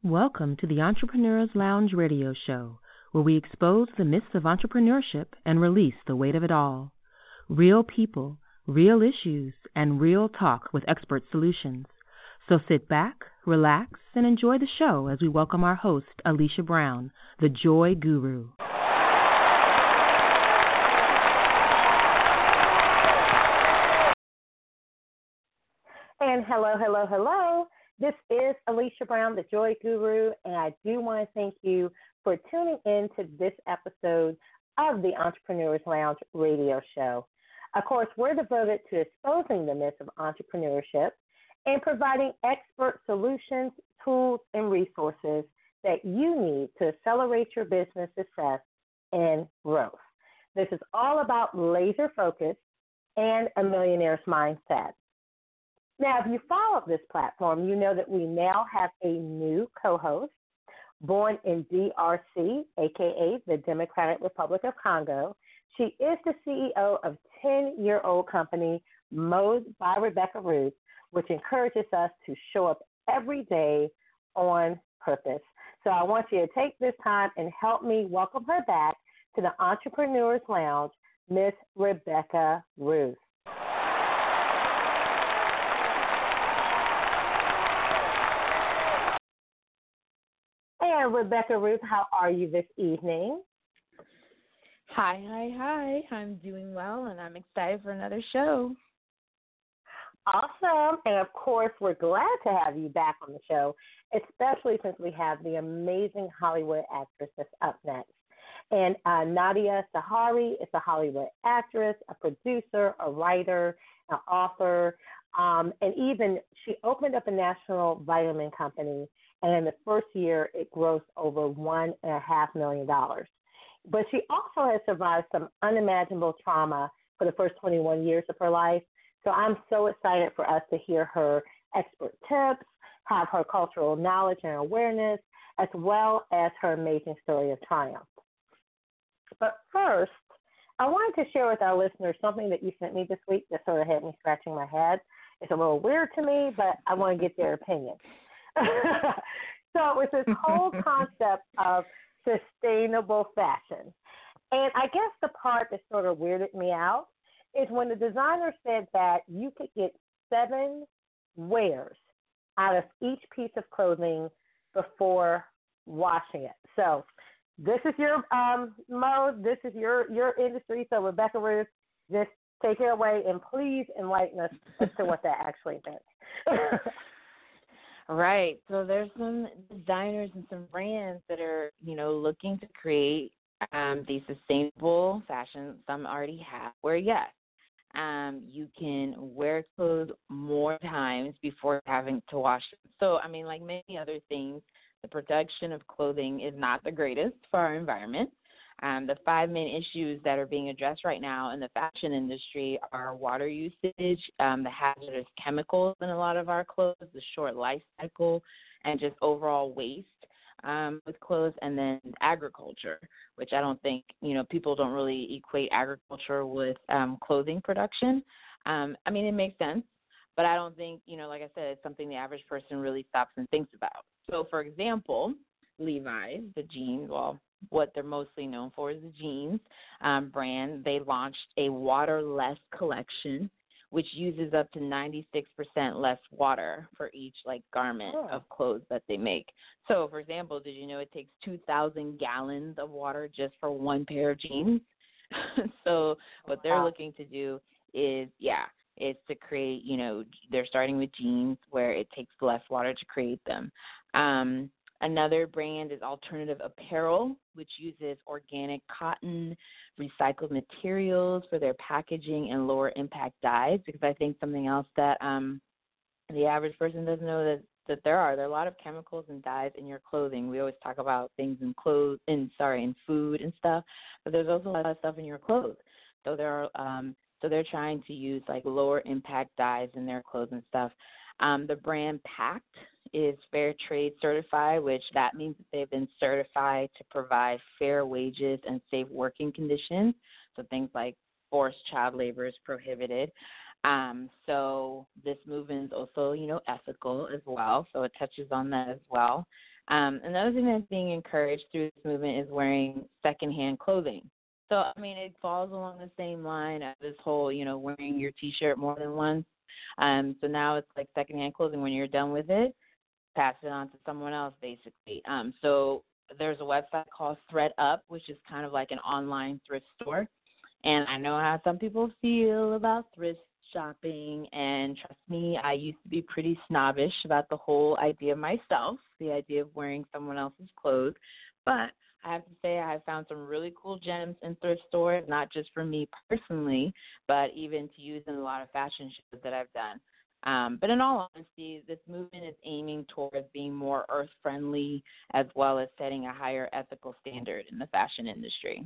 Welcome to the Entrepreneurs Lounge radio show, where we expose the myths of entrepreneurship and release the weight of it all. Real people, real issues, and real talk with expert solutions. So sit back, relax, and enjoy the show as we welcome our host, Alicia Brown, the Joy Guru. And hello. This is Alicia Brown, the Joy Guru, and I do want to thank you for tuning in to this episode of the Entrepreneurs Lounge radio show. Of course, we're devoted to exposing the myths of entrepreneurship and providing expert solutions, tools, and resources that you need to accelerate your business success and growth. This is all about laser focus and a millionaire's mindset. Now, if you follow this platform, you know that we now have a new co-host, born in DRC, a.k.a. the Democratic Republic of Congo. She is the CEO of 10-year-old company Mode by Rebecca Ruth, which encourages us to show up every day on purpose. So I want you to take this time and help me welcome her back to the Entrepreneurs Lounge, Miss Rebecca Ruth. And Rebecca Ruth, how are you this evening? Hi. I'm doing well, and I'm excited for another show. Awesome. And, of course, we're glad to have you back on the show, especially since we have the amazing Hollywood actress that's up next. And Nadia Sahari is a Hollywood actress, a producer, a writer, an author, and even she opened up a national vitamin company. And in the first year, it grossed over $1.5 million. But she also has survived some unimaginable trauma for the first 21 years of her life. So I'm so excited for us to hear her expert tips, have her cultural knowledge and awareness, as well as her amazing story of triumph. But first, I wanted to share with our listeners something that you sent me this week that sort of had me scratching my head. It's a little weird to me, but I want to get their opinion. So it's this whole concept of sustainable fashion. And I guess the part that sort of weirded me out is when the designer said that you could get 7 wears out of each piece of clothing before washing it. So this is your mode. This is your industry. So Rebecca Ruth, just take it away and please enlighten us as to what that actually meant. Right. So there's some designers and some brands that are, looking to create these sustainable fashion. Some already have where, yes, you can wear clothes more times before having to wash them. So, like many other things, the production of clothing is not the greatest for our environment. The 5 main issues that are being addressed right now in the fashion industry are water usage, the hazardous chemicals in a lot of our clothes, the short life cycle, and just overall waste with clothes, and then agriculture, which I don't think, people don't really equate agriculture with clothing production. It makes sense, but I don't think, like I said, it's something the average person really stops and thinks about. So, for example, Levi's, the jeans, what they're mostly known for is the jeans brand. They launched a waterless collection, which uses up to 96% less water for each garment of clothes that they make. So, for example, did you know it takes 2,000 gallons of water just for one pair of jeans? So what they're looking to do is to create, they're starting with jeans where it takes less water to create them. Another brand is Alternative Apparel, which uses organic cotton, recycled materials for their packaging, and lower impact dyes, because I think something else that the average person doesn't know that there are a lot of chemicals and dyes in your clothing. We always talk about things in food and stuff, but there's also a lot of stuff in your clothes. So they're trying to use lower impact dyes in their clothes and stuff. The brand Pact is fair trade certified, which that means that they've been certified to provide fair wages and safe working conditions. So things like forced child labor is prohibited. So this movement is also, ethical as well. So it touches on that as well. Another thing that's being encouraged through this movement is wearing secondhand clothing. So, I mean, it falls along the same line as this whole, wearing your T-shirt more than once. So now it's like secondhand clothing. When you're done with it, pass it on to someone else, basically. So there's a website called ThreadUp, which is kind of like an online thrift store. And I know how some people feel about thrift shopping, and trust me, I used to be pretty snobbish about the whole idea myself, the idea of wearing someone else's clothes. But I have to say I have found some really cool gems in thrift stores, not just for me personally, but even to use in a lot of fashion shows that I've done. But in all honesty, this movement is aiming towards being more earth-friendly as well as setting a higher ethical standard in the fashion industry.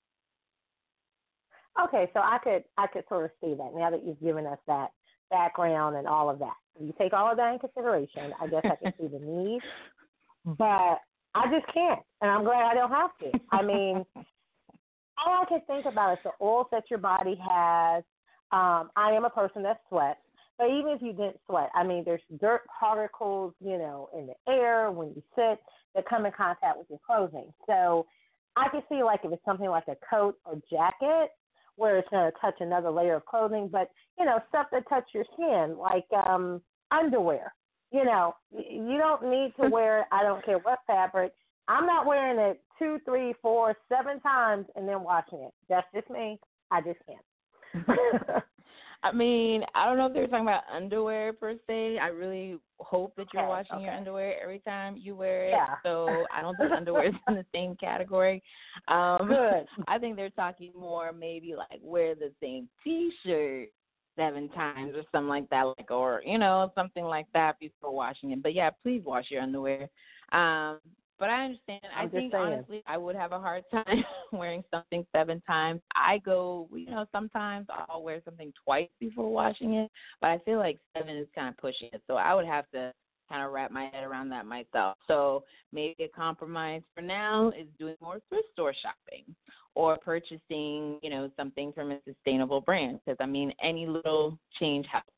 Okay, so I could sort of see that now that you've given us that background and all of that. If you take all of that in consideration, I guess I can see the need, but I just can't, and I'm glad I don't have to. I mean, all I can think about is the oils that your body has. I am a person that sweats, but even if you didn't sweat, I mean, there's dirt particles, in the air when you sit that come in contact with your clothing. So I can see like if it's something like a coat or jacket, where it's going to touch another layer of clothing, but, stuff that touch your skin, like underwear. You don't need to wear, I don't care what fabric. I'm not wearing it 2, 3, 4, 7 times and then washing it. That's just me. I just can't. I mean, I don't know if they're talking about underwear per se. I really hope that you're washing your underwear every time you wear it. Yeah. So I don't think underwear is in the same category. Good. I think they're talking more maybe like wear the same T-shirt 7 times or something like that, or something like that before washing it. But yeah, please wash your underwear. But I understand. I think, honestly, I would have a hard time wearing something 7 times. I go, sometimes I'll wear something twice before washing it, but I feel like 7 is kind of pushing it. So I would have to kind of wrap my head around that myself. So maybe a compromise for now is doing more thrift store shopping or purchasing, something from a sustainable brand, because, I mean, any little change helps.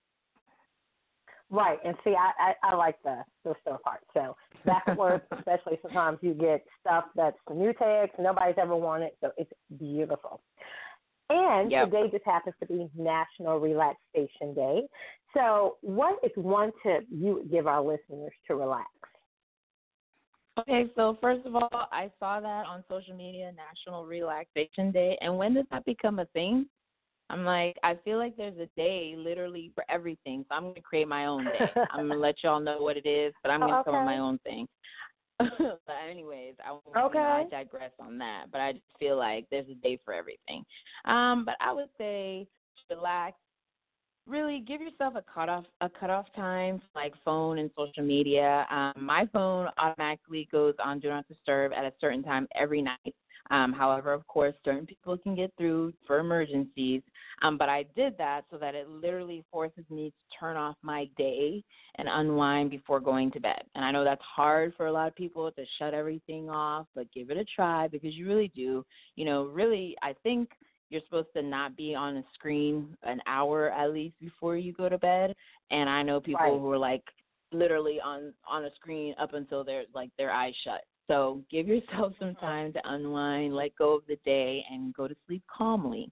Right, and see, I like the store part. So that could work, especially sometimes you get stuff that's new tags, nobody's ever worn it, so it's beautiful. And Today just happens to be National Relaxation Day. So what is one tip you would give our listeners to relax? Okay, so first of all, I saw that on social media, National Relaxation Day, and when did that become a thing? I'm like, I feel like there's a day literally for everything, so I'm going to create my own day. I'm going to let y'all know what it is, but I'm going to come up with my own thing. But anyways, I digress on that, but I just feel like there's a day for everything. But I would say relax. Really give yourself a cutoff time, like phone and social media. My phone automatically goes on Do Not Disturb at a certain time every night. However, of course, certain people can get through for emergencies, but I did that so that it literally forces me to turn off my day and unwind before going to bed. And I know that's hard for a lot of people to shut everything off, but give it a try because you really do. Really, I think you're supposed to not be on a screen an hour at least before you go to bed. And I know people who are like literally on a screen up until their eyes shut. So give yourself some time to unwind, let go of the day, and go to sleep calmly.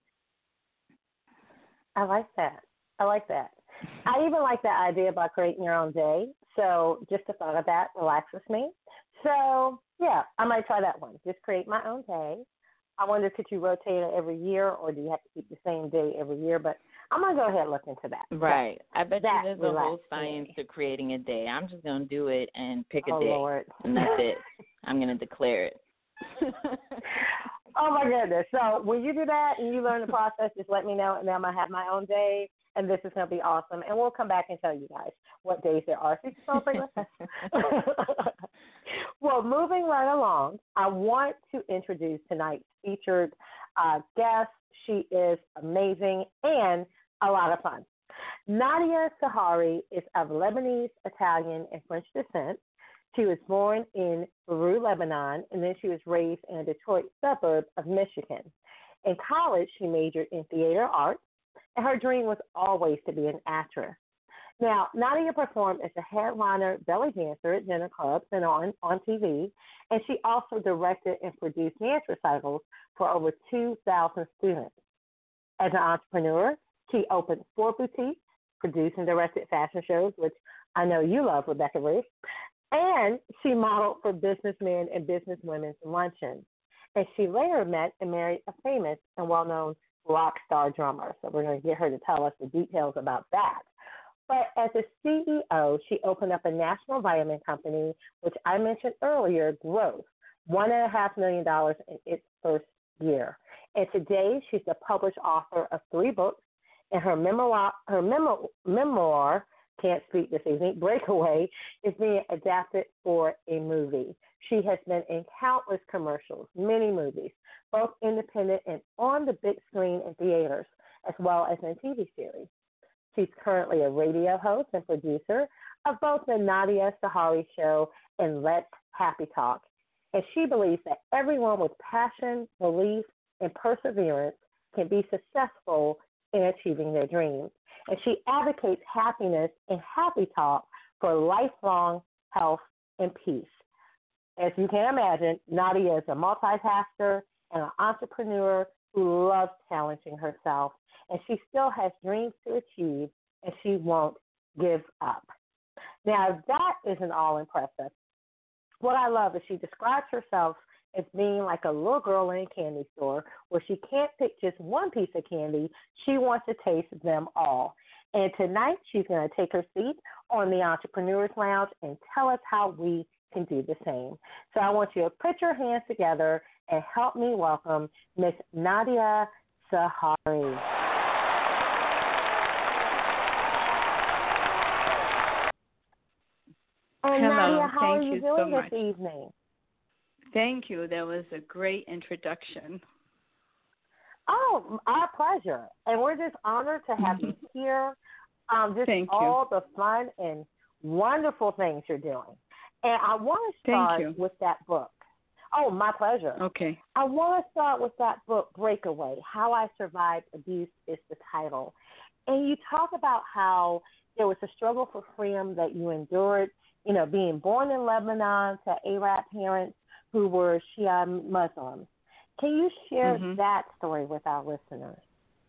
I like that. I even like that idea about creating your own day. So just the thought of that relaxes me. So, yeah, I might try that one. Just create my own day. I wonder, could you rotate it every year, or do you have to keep the same day every year? But I'm going to go ahead and look into that. Right. I bet you there's a whole science to creating a day. I'm just going to do it and pick a day. Lord. And that's it. I'm going to declare it. Oh, my goodness. So when you do that and you learn the process, just let me know, and then I'm going to have my own day, and this is going to be awesome. And we'll come back and tell you guys what days there are. So you can celebrate with us. Well, moving right along, I want to introduce tonight's featured guest. She is amazing and a lot of fun. Nadia Sahari is of Lebanese, Italian, and French descent. She was born in Beirut, Lebanon, and then she was raised in a Detroit suburb of Michigan. In college, she majored in theater arts, and her dream was always to be an actress. Now, Nadia performed as a headliner belly dancer at dinner clubs and on TV, and she also directed and produced dance recitals for over 2,000 students. As an entrepreneur, she opened 4 boutiques, produced and directed fashion shows, which I know you love, Rebecca Ruth, and she modeled for businessmen and businesswomen's luncheons. And she later met and married a famous and well-known rock star drummer. So we're going to get her to tell us the details about that. But as a CEO, she opened up a national vitamin company, which I mentioned earlier, Growth, $1.5 million in its first year. And today, she's the published author of 3 books, and her memoir, can't speak this evening, Breakaway, is being adapted for a movie. She has been in countless commercials, many movies, both independent and on the big screen in theaters, as well as in TV series. She's currently a radio host and producer of both the Nadia Sahari Show and Let's Happy Talk. And she believes that everyone with passion, belief, and perseverance can be successful in achieving their dreams. And she advocates happiness and happy talk for lifelong health and peace. As you can imagine, Nadia is a multitasker and an entrepreneur who loves challenging herself, and she still has dreams to achieve, and she won't give up. Now, that isn't all impressive. What I love is she describes herself as being like a little girl in a candy store where she can't pick just one piece of candy. She wants to taste them all. And tonight, she's going to take her seat on the Entrepreneurs Lounge and tell us how we can do the same. So I want you to put your hands together and help me welcome Miss Nadia Sahari. And Hello, Nadia, how are thank you you doing so much. this evening? Thank you. That was a great introduction. Oh, our pleasure. And we're just honored to have you here. Just Thank all the fun and wonderful things you're doing. And I want to start with that book. Oh, my pleasure. Okay. I want to start with that book, Breakaway, How I Survived Abuse is the title. And you talk about how there was a struggle for freedom that you endured, you know, being born in Lebanon to Arab parents who were Shia Muslims. Can you share that story with our listeners?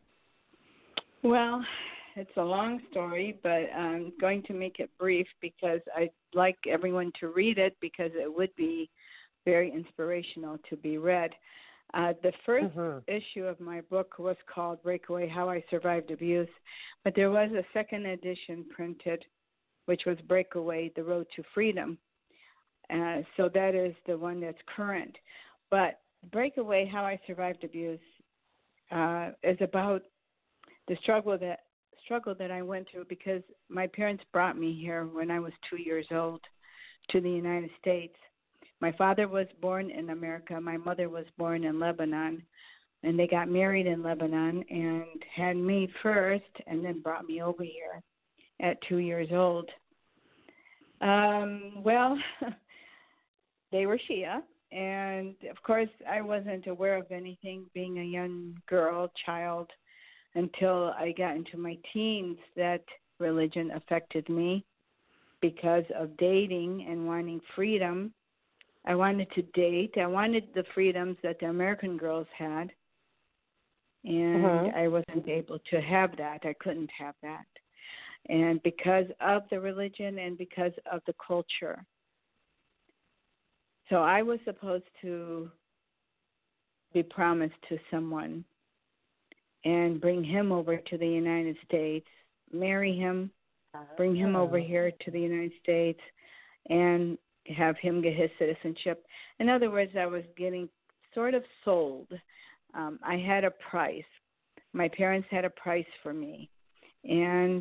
Well, it's a long story, but I'm going to make it brief because I'd like everyone to read it because it would be very inspirational to be read. The first issue of my book was called Breakaway, How I Survived Abuse, but there was a second edition printed, which was Breakaway, The Road to Freedom. So that is the one that's current. But Breakaway, How I Survived Abuse is about the struggle that I went through because my parents brought me here when I was 2 years old to the United States. My father was born in America. My mother was born in Lebanon, and they got married in Lebanon and had me first and then brought me over here at 2 years old. Well, they were Shia, and of course I wasn't aware of anything being a young child, until I got into my teens that religion affected me because of dating and wanting freedom. I wanted to date. I wanted the freedoms that the American girls had, and I wasn't able to have that. I couldn't have that. And because of the religion and because of the culture. So I was supposed to be promised to someone and bring him over to the United States, marry him, bring him over here to the United States, and have him get his citizenship. In other words, I was getting sort of sold. I had a price. My parents had a price for me. And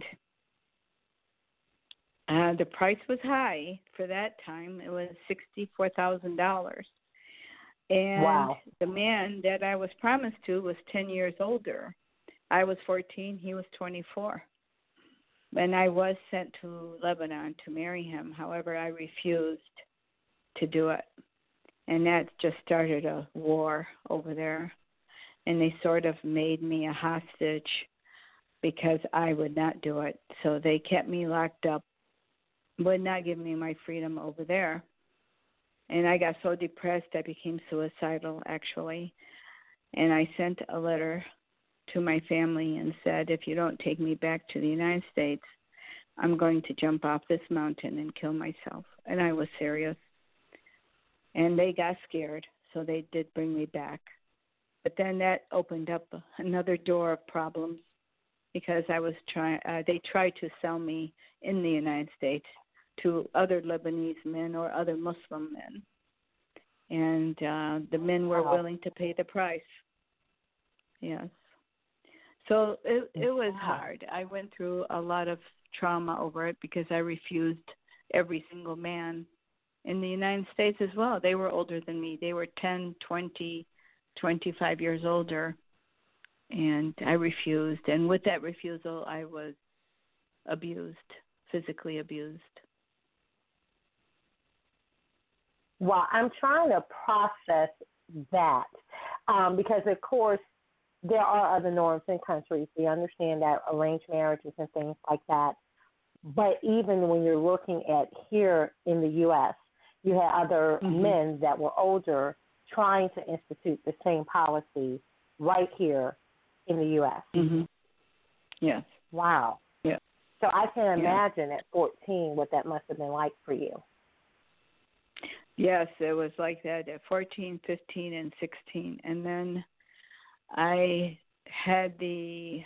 the price was high for that time. It was $64,000. And the man that I was promised to was 10 years older. I was 14, he was 24. And I was sent to Lebanon to marry him. However, I refused to do it. And that just started a war over there. And they sort of made me a hostage because I would not do it. So they kept me locked up, would not give me my freedom over there. And I got so depressed I became suicidal, actually. And I sent a letter to my family and said, if you don't take me back to the United States, I'm going to jump off this mountain and kill myself. And I was serious. And they got scared, so they did bring me back. But then that opened up another door of problems because they tried to sell me in the United States to other Lebanese men or other Muslim men. And the men were willing to pay the price. Yes. So it was hard. I went through a lot of trauma over it because I refused every single man in the United States as well. They were older than me. They were 10, 20, 25 years older. And I refused. And with that refusal, I was abused, physically abused. Well, I'm trying to process that because, of course, there are other norms in countries. We understand that arranged marriages and things like that. But even when you're looking at here in the U.S., you had other men that were older trying to institute the same policy right here in the U.S. Mm-hmm. Yes. Wow. Yeah. So I can imagine at 14 what that must have been like for you. Yes, it was like that at 14, 15, and 16. And then I had the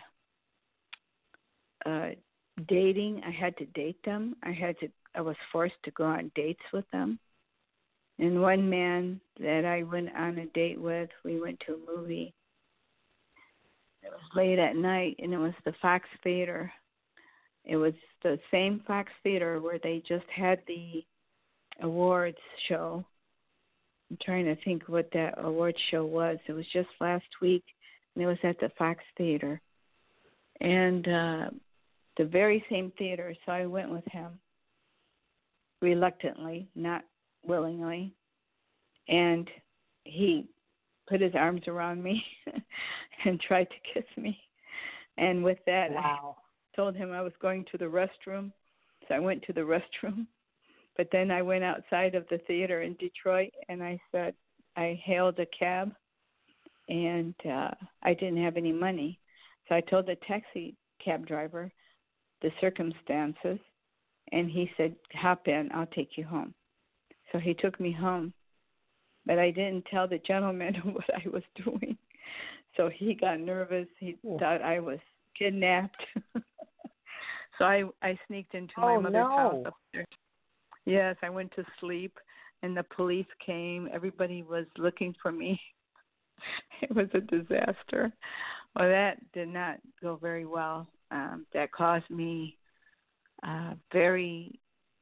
dating. I had to date them. I was forced to go on dates with them. And one man that I went on a date with, we went to a movie. It was late at night, and it was the Fox Theater. It was the same Fox Theater where they just had the awards show. I'm trying to think what that awards show was. It was just last week, and it was at the Fox Theater. And the very same theater, so I went with him reluctantly, not willingly. And he put his arms around me and tried to kiss me. And with that, wow. I told him I was going to the restroom, so I went to the restroom. But then I went outside of the theater in Detroit, and I hailed a cab, and I didn't have any money. So I told the taxi cab driver the circumstances, and he said, hop in, I'll take you home. So he took me home, but I didn't tell the gentleman what I was doing. So he got nervous. He thought I was kidnapped. So I sneaked into my mother's house upstairs. Yes, I went to sleep, and the police came. Everybody was looking for me. It was a disaster. Well, that did not go very well. That caused me very,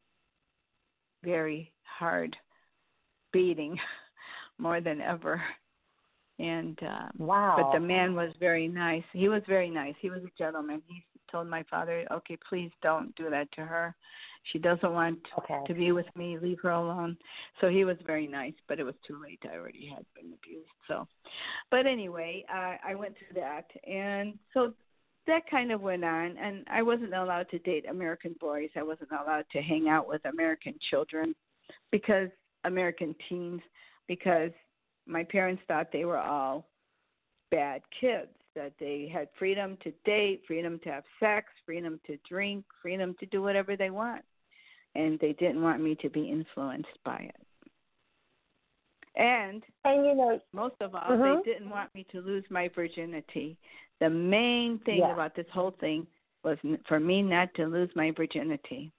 very hard beating, more than ever. And wow. But the man was very nice. He was very nice. He was a gentleman. He told my father, okay, please don't do that to her. She doesn't want to be with me. Leave her alone. So he was very nice, but it was too late. I already had been abused. So, but anyway, I went through that. And so that kind of went on. And I wasn't allowed to date American boys. I wasn't allowed to hang out with American children, American teens, because my parents thought they were all bad kids, that they had freedom to date, freedom to have sex, freedom to drink, freedom to do whatever they want. And they didn't want me to be influenced by it. And you know, most of all, they didn't want me to lose my virginity. The main thing about this whole thing was for me not to lose my virginity.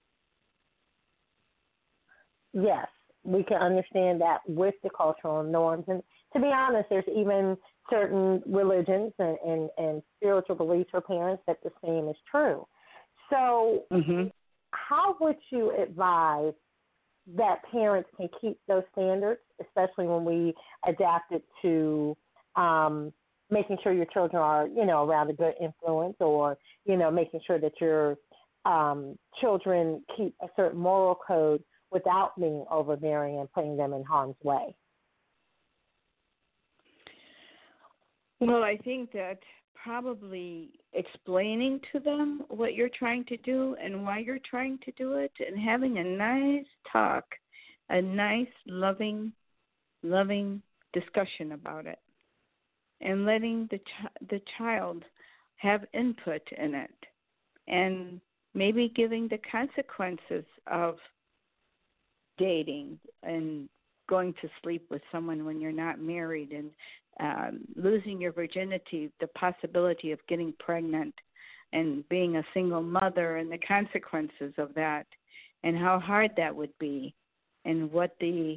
Yes, we can understand that with the cultural norms. And to be honest, there's even certain religions and spiritual beliefs for parents that the same is true. So how would you advise that parents can keep those standards, especially when we adapt it to making sure your children are, around a good influence, or, making sure that your children keep a certain moral code without being overbearing and putting them in harm's way? Well, I think that probably explaining to them what you're trying to do and why you're trying to do it, and having a nice talk, a nice, loving discussion about it, and letting the child have input in it, and maybe giving the consequences of dating and going to sleep with someone when you're not married, and losing your virginity, the possibility of getting pregnant and being a single mother, and the consequences of that, and how hard that would be, and what the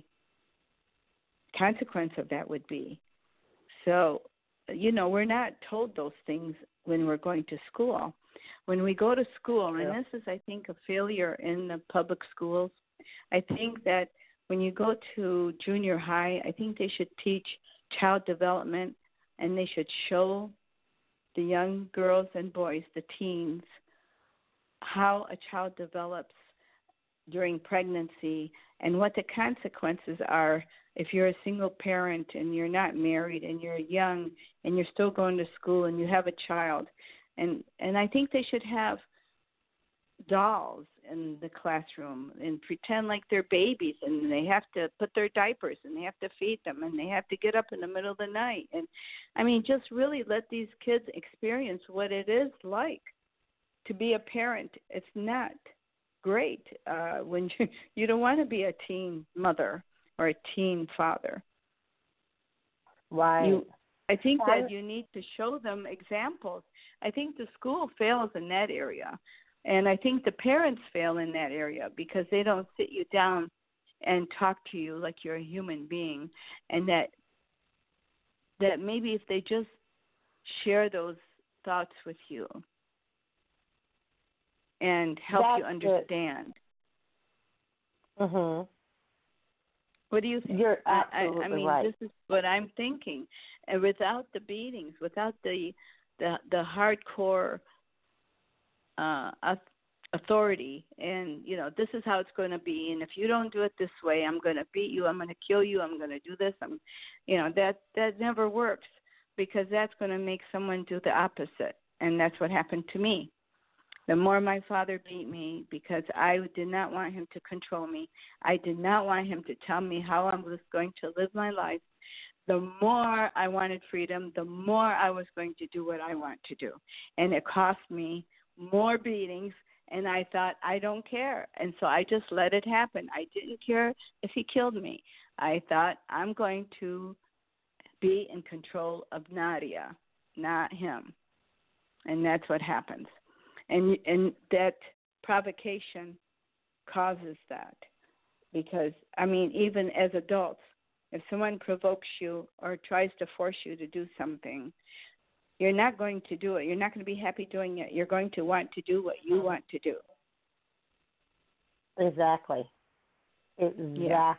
consequence of that would be. So, we're not told those things when we're going to school. When we go to school, and this is, I think, a failure in the public schools, I think that when you go to junior high, I think they should teach child development, and they should show the young girls and boys, the teens, how a child develops during pregnancy and what the consequences are if you're a single parent and you're not married and you're young and you're still going to school and you have a child. And I think they should have dolls in the classroom and pretend like they're babies, and they have to put their diapers and they have to feed them and they have to get up in the middle of the night. And I mean, just really let these kids experience what it is like to be a parent. It's not great when you don't want to be a teen mother or a teen father. Right. I think that you need to show them examples. I think the school fails in that area. And I think the parents fail in that area because they don't sit you down and talk to you like you're a human being. And that maybe if they just share those thoughts with you and help you understand. Mhm. What do you think? You're absolutely I mean, right. This is what I'm thinking. And without the beatings, without the hardcore authority, and this is how it's going to be, and if you don't do it this way, I'm going to beat you, I'm going to kill you, I'm going to do this, that never works, because that's going to make someone do the opposite. And that's what happened to me. The more my father beat me, because I did not want him to control me, I did not want him to tell me how I was going to live my life, the more I wanted freedom, the more I was going to do what I want to do. And it cost me more beatings, and I thought, I don't care. And so I just let it happen. I didn't care if he killed me. I thought, I'm going to be in control of Nadia, not him. And that's what happens. And that provocation causes that. Because, I mean, even as adults, if someone provokes you or tries to force you to do something, you're not going to do it. You're not going to be happy doing it. You're going to want to do what you want to do. Exactly. Yeah.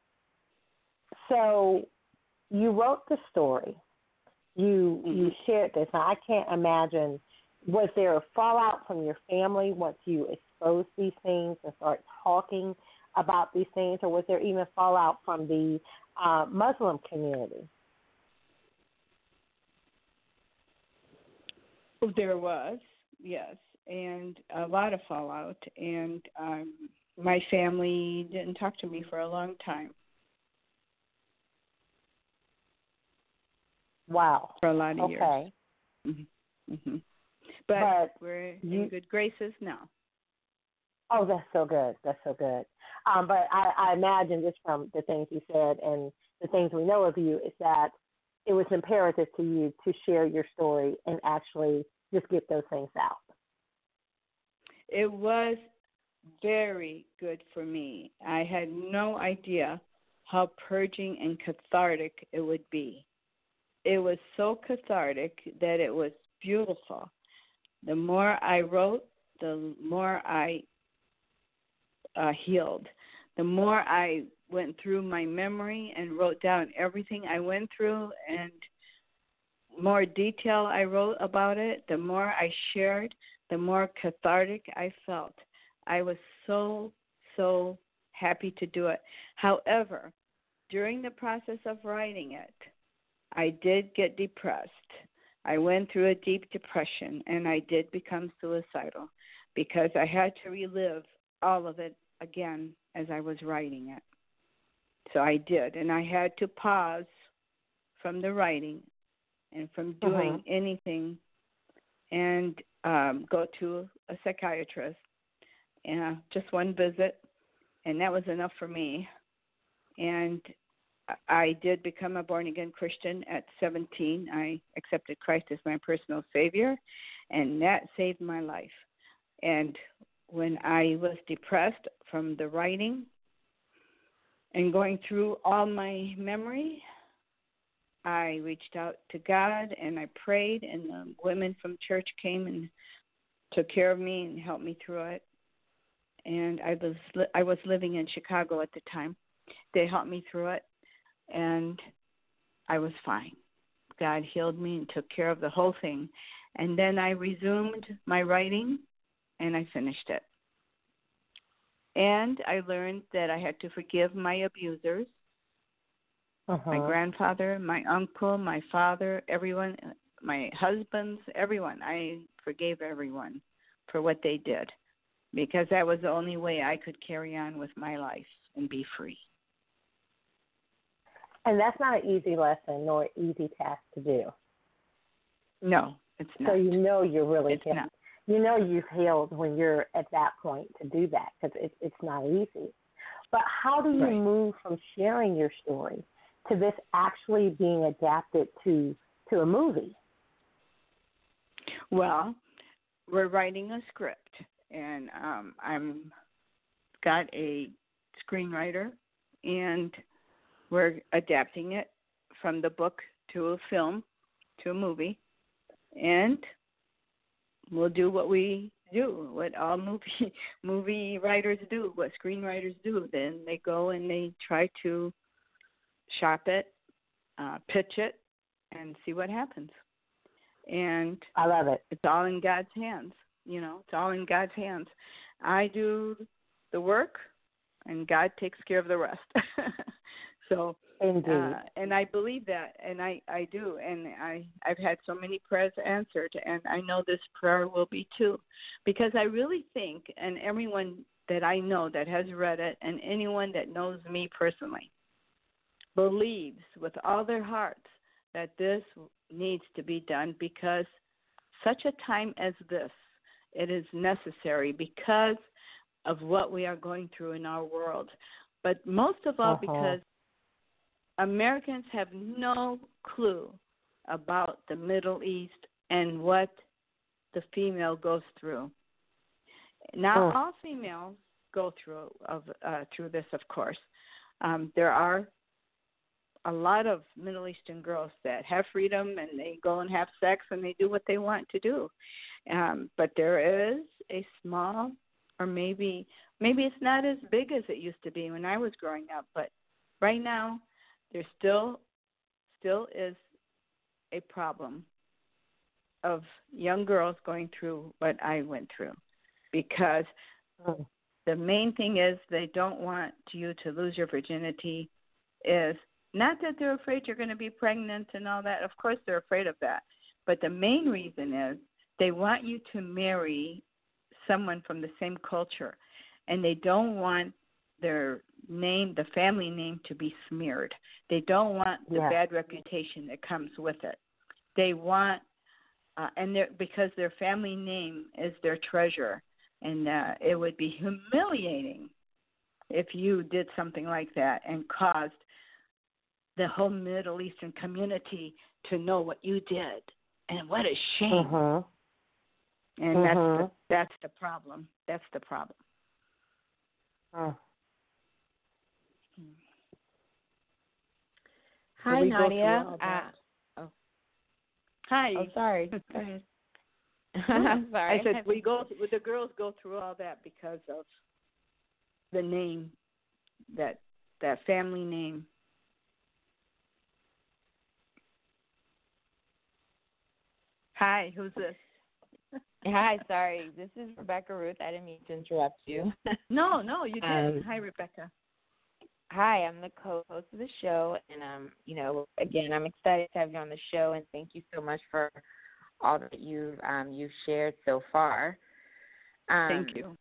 So you wrote the story. You shared this. Now, I can't imagine, was there a fallout from your family once you exposed these things and start talking about these things, or was there even fallout from the Muslim community? There was, yes, and a lot of fallout. And my family didn't talk to me for a long time. Wow. For a lot of years. Okay. Mm-hmm. Mm-hmm. But we're in good graces now. Oh, that's so good. That's so good. But I imagine just from the things you said and the things we know of you is that it was imperative to you to share your story and actually just get those things out. It was very good for me. I had no idea how purging and cathartic it would be. It was so cathartic that it was beautiful. The more I wrote, the more I healed. The more I went through my memory and wrote down everything I went through, and more detail I wrote about it, the more I shared, the more cathartic I felt. I was so, so happy to do it. However, during the process of writing it, I did get depressed. I went through a deep depression, and I did become suicidal because I had to relive all of it again as I was writing it. So I did, and I had to pause from the writing and from doing anything and go to a psychiatrist, and just one visit, and that was enough for me. And I did become a born-again Christian at 17. I accepted Christ as my personal Savior, and that saved my life. And when I was depressed from the writing and going through all my memory, I reached out to God and I prayed, and the women from church came and took care of me and helped me through it. And I was living in Chicago at the time. They helped me through it, and I was fine. God healed me and took care of the whole thing. And then I resumed my writing, and I finished it. And I learned that I had to forgive my abusers, my grandfather, my uncle, my father, everyone, my husbands, everyone. I forgave everyone for what they did, because that was the only way I could carry on with my life and be free. And that's not an easy lesson nor an easy task to do. No, it's not. So you know you're really it's healed. Not. You know you've healed when you're at that point to do that, because it's not easy. But how do you move from sharing your story to this actually being adapted to a movie? Well, we're writing a script, and I'm got a screenwriter, and we're adapting it from the book to a film, to a movie, and we'll do what we do, what all movie writers do, what screenwriters do. Then they go and they try to shop it, pitch it, and see what happens. And I love it. It's all in God's hands. It's all in God's hands. I do the work, and God takes care of the rest. So, indeed. And I believe that, and I do, and I've had so many prayers answered, and I know this prayer will be too, because I really think, and everyone that I know that has read it, and anyone that knows me personally, believes with all their hearts that this needs to be done, because such a time as this, it is necessary because of what we are going through in our world. But most of all, because Americans have no clue about the Middle East and what the female goes through. Now, all females go through this, of course. There are a lot of Middle Eastern girls that have freedom, and they go and have sex, and they do what they want to do. But there is a small, or maybe it's not as big as it used to be when I was growing up, but right now there still is a problem of young girls going through what I went through, because the main thing is they don't want you to lose your virginity. Is not that they're afraid you're going to be pregnant and all that. Of course they're afraid of that. But the main reason is they want you to marry someone from the same culture, and they don't want their name, the family name, to be smeared. They don't want the bad reputation that comes with it. They want, because their family name is their treasure, and it would be humiliating if you did something like that and caused the whole Middle Eastern community to know what you did. And what a shame. And that's the problem. That's the problem. Hi, Nadia. Hi. Oh, sorry. Go ahead. I'm sorry. I said the girls go through all that because of the name, that family name. Hi, who's this? Hi, sorry. This is Rebecca Ruth. I didn't mean to interrupt you. No, you didn't. Hi, Rebecca. hi, I'm the co-host of the show, and again, I'm excited to have you on the show, and thank you so much for all that you've shared so far. Thank you.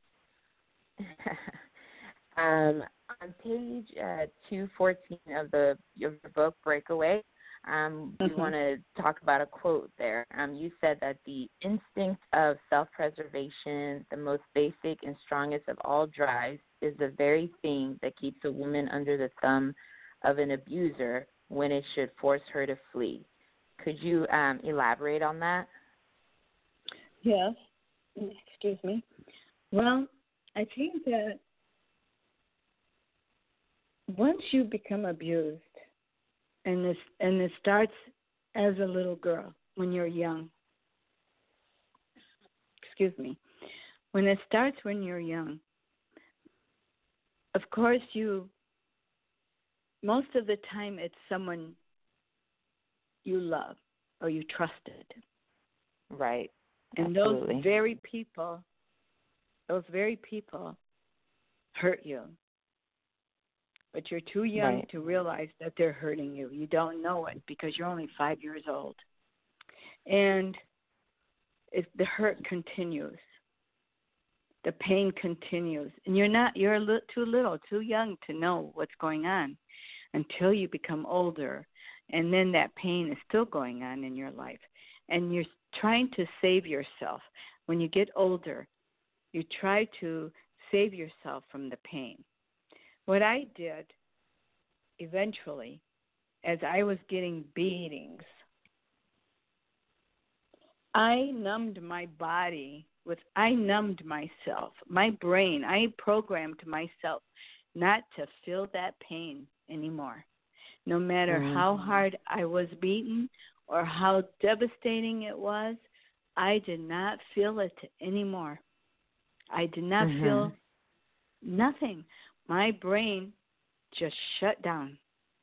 On page 214 of your book, Breakaway, we want to talk about a quote there. You said that the instinct of self-preservation, the most basic and strongest of all drives, is the very thing that keeps a woman under the thumb of an abuser when it should force her to flee. Could you elaborate on that? Yes. Excuse me. Well, I think that once you become abused, and it starts as a little girl when you're young. Excuse me. When it starts when you're young, of course most of the time it's someone you love or you trusted. Right. And Absolutely. those very people hurt you. But you're too young to realize that they're hurting you. You don't know it because you're only 5 years old. And the hurt continues. The pain continues. And you're too young to know what's going on until you become older. And then that pain is still going on in your life. And you're trying to save yourself. When you get older, you try to save yourself from the pain. What I did eventually, as I was getting beatings, I numbed my body I numbed myself, my brain. I programmed myself not to feel that pain anymore. No matter how hard I was beaten or how devastating it was, I did not feel it anymore. I did not feel nothing. My brain just shut down.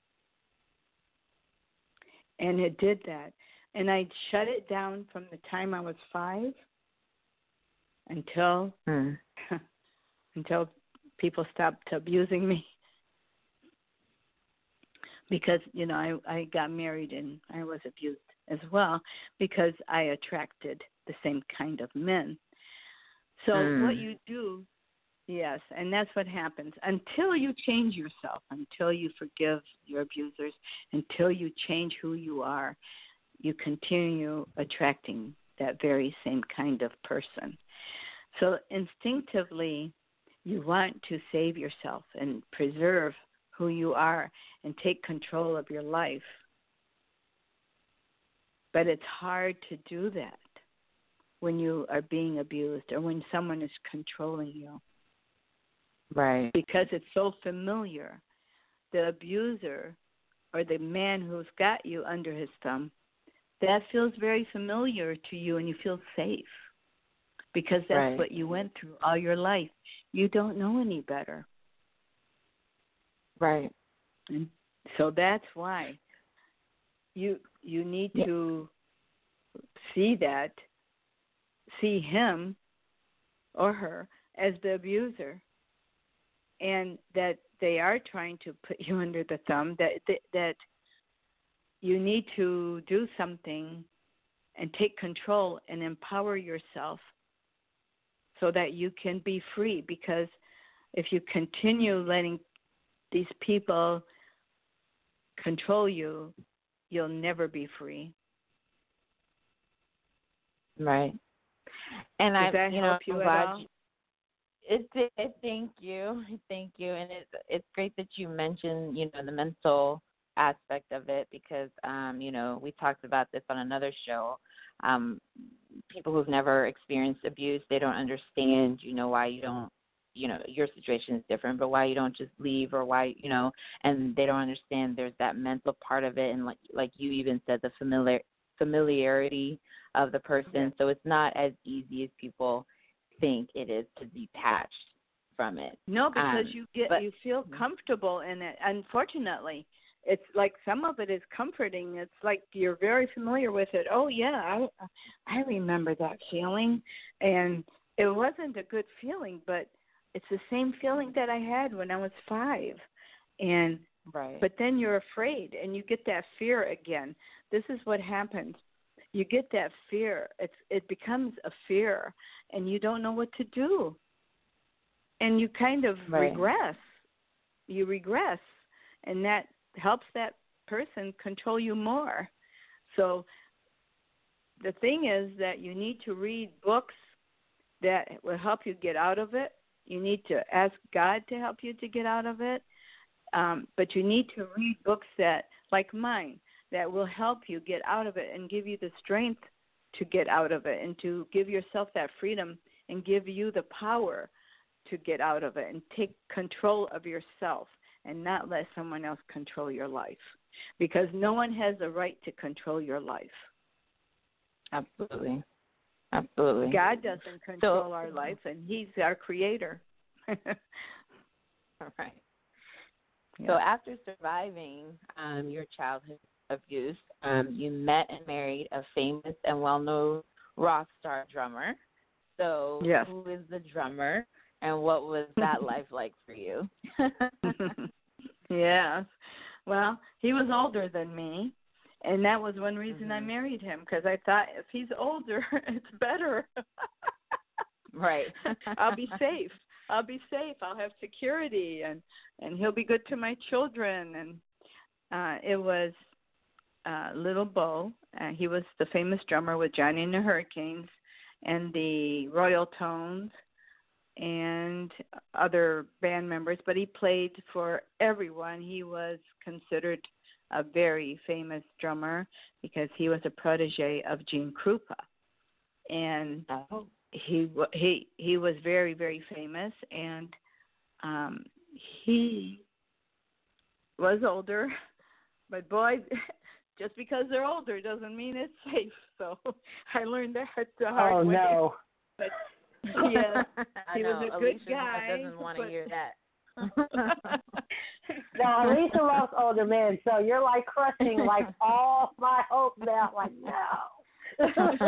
And it did that. And I shut it down from the time I was 5 until people stopped abusing me. Because, I got married and I was abused as well because I attracted the same kind of men. So what you do, yes, and that's what happens. Until you change yourself, until you forgive your abusers, until you change who you are, you continue attracting that very same kind of person. So instinctively, you want to save yourself and preserve who you are and take control of your life. But it's hard to do that when you are being abused or when someone is controlling you. Right. Because it's so familiar. The abuser or the man who's got you under his thumb, that feels very familiar to you and you feel safe because that's what you went through all your life. You don't know any better. Right. And so that's why you need to see him or her as the abuser, and that they are trying to put you under the thumb, that you need to do something and take control and empower yourself so that you can be free. Because if you continue letting these people control you, you'll never be free. Right. And Does that help you at all? It did. Thank you. And it's great that you mentioned, the mental aspect of it because, we talked about this on another show. People who've never experienced abuse, they don't understand, why you don't, your situation is different, but why you don't just leave or why, and they don't understand there's that mental part of it. And like you even said, the familiarity of the person. Yeah. So it's not as easy as people think it is to detach from it. No, because you feel comfortable in it. Unfortunately, it's like some of it is comforting. It's like you're very familiar with it. Oh yeah, I remember that feeling, and it wasn't a good feeling, but it's the same feeling that I had when I was 5, And Right. but then you're afraid, and you get that fear again. This is what happens. You get that fear. It becomes a fear, and you don't know what to do. And you kind of Right. regress. You regress, and that helps that person control you more. So the thing is that you need to read books that will help you get out of it. You need to ask God to help you to get out of it. But you need to read books that, like mine, that will help you get out of it and give you the strength to get out of it and to give yourself that freedom and give you the power to get out of it and take control of yourself and not let someone else control your life, because no one has the right to control your life. Absolutely. Absolutely. God doesn't control our life, and He's our creator. All right. Yeah. So after surviving your childhood abuse, you met and married a famous and well-known rock star drummer. So Yes. Who is the drummer, and what was that life like for you? Yes. Well, he was older than me, and that was one reason I married him, because I thought if he's older, it's better. Right. I'll be safe. I'll have security, and he'll be good to my children. And it was Little Bo. He was the famous drummer with Johnny and the Hurricanes and the Royal Tones and other band members, but he played for everyone. He was considered a very famous drummer because he was a protege of Gene Krupa. And he was very, very famous, and he was older, but boy, just because they're older doesn't mean it's safe. So I learned that the hard way. Oh, no. But yeah, he was a good Alicia guy. doesn't want to hear that. No, Alicia loves older men, so you're like crushing like all my hopes now. Like, no.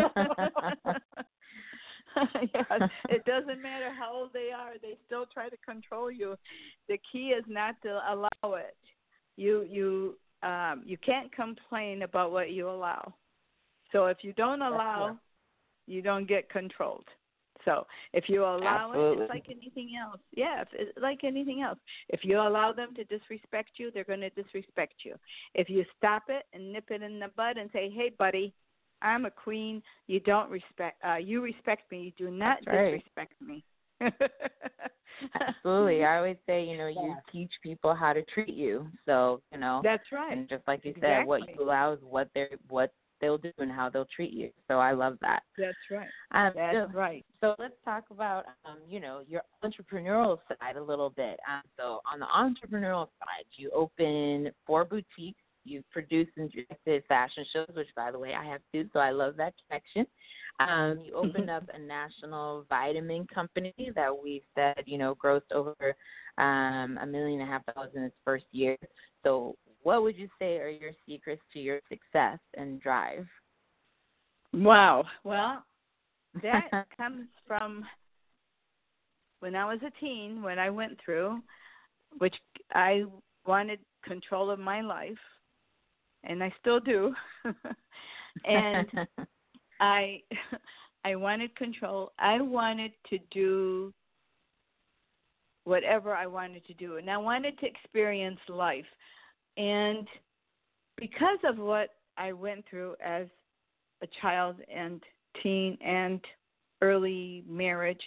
Yes, it doesn't matter how old they are; they still try to control you. The key is not to allow it. You can't complain about what you allow. So if you don't allow, you don't get controlled. So if you allow it, it's like anything else. Yeah, it's like anything else. If you allow them to disrespect you, they're going to disrespect you. If you stop it and nip it in the bud and say, "Hey, buddy, I'm a queen. You don't respect. You respect me. You do not disrespect me." Absolutely. I always say, you teach people how to treat you. So, That's right. And just like you said, what you allow is what they'll do and how they'll treat you. So I love that. That's right. That's right. So let's talk about, your entrepreneurial side a little bit. So on the entrepreneurial side, you open 4 boutiques. You've produced and directed fashion shows, which, by the way, I have too, so I love that connection. You opened up a national vitamin company that we've said, grossed over $1.5 million in its first year. So what would you say are your secrets to your success and drive? Wow. Well, that comes from when I was a teen, when I went through, which I wanted control of my life, and I still do. And I wanted control. I wanted to do whatever I wanted to do, and I wanted to experience life. And because of what I went through as a child and teen and early marriage,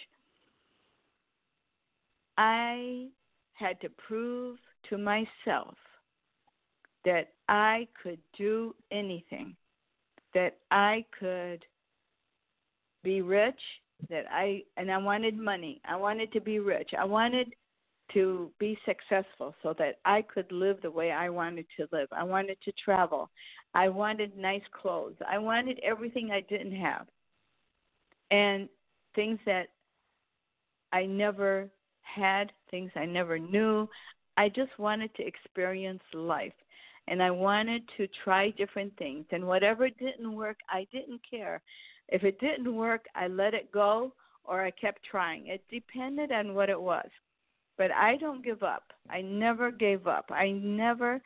I had to prove to myself that I could do anything, that I could be rich, I wanted money. I wanted to be rich. I wanted to be successful so that I could live the way I wanted to live. I wanted to travel. I wanted nice clothes. I wanted everything I didn't have, and things that I never had, things I never knew. I just wanted to experience life, and I wanted to try different things. And whatever didn't work, I didn't care. If it didn't work, I let it go, or I kept trying. It depended on what it was. but I don't give up. I never gave up. I never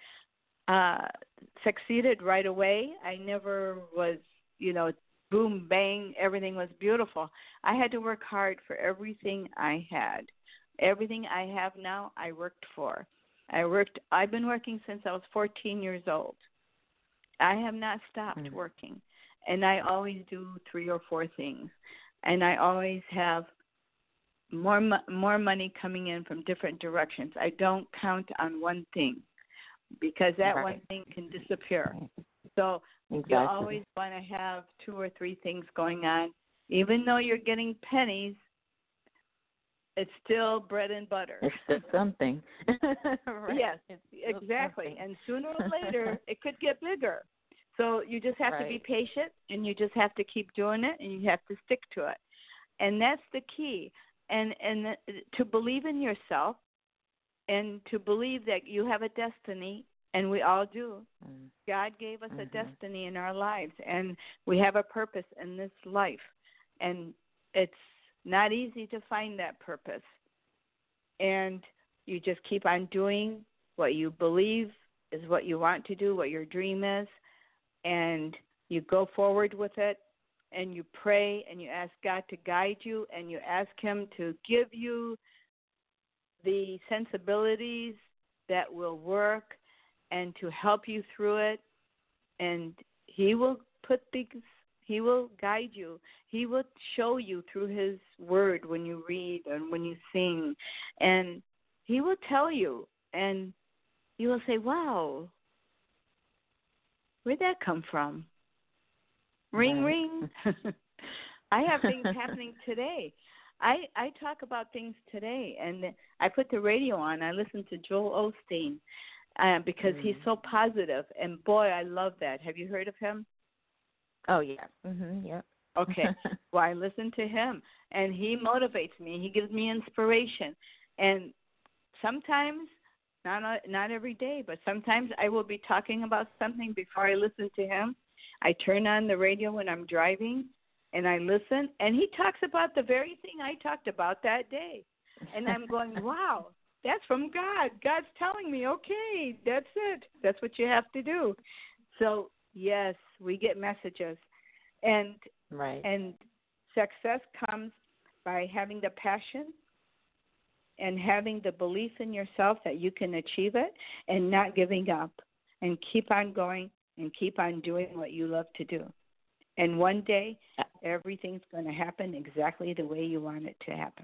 succeeded right away. I never was, boom, bang, everything was beautiful. I had to work hard for everything I had. Everything I have now, I worked for. I've been working since I was 14 years old. I have not stopped working, and I always do 3 or 4 things, and I always have more money coming in from different directions. I don't count on one thing because that one thing can disappear. So you always want to have 2 or 3 things going on. Even though you're getting pennies, it's still bread and butter. It's still something. Yes, exactly. And sooner or later, it could get bigger. So you just have to be patient, and you just have to keep doing it, and you have to stick to it. And that's the key. And to believe in yourself, and to believe that you have a destiny, and we all do. God gave us a destiny in our lives, and we have a purpose in this life. And it's not easy to find that purpose. And you just keep on doing what you believe is what you want to do, what your dream is, and you go forward with it, and you pray, and you ask God to guide you, and you ask Him to give you the sensibilities that will work and to help you through it. And He will He will guide you. He will show you through His Word when you read and when you sing. And He will tell you, and you will say, wow, where'd that come from? Ring, ring. I have things happening today. I talk about things today, and I put the radio on. I listen to Joel Osteen because he's so positive, and boy, I love that. Have you heard of him? Oh, yeah. Yep. Okay. Well, I listen to him, and he motivates me. He gives me inspiration. And sometimes, not every day, but sometimes I will be talking about something before I listen to him. I turn on the radio when I'm driving, and I listen, and he talks about the very thing I talked about that day. And I'm going, wow, that's from God. God's telling me, okay, that's it. That's what you have to do. So, yes, we get messages. And success comes by having the passion and having the belief in yourself that you can achieve it and not giving up and keep on going and keep on doing what you love to do. And one day, everything's going to happen exactly the way you want it to happen.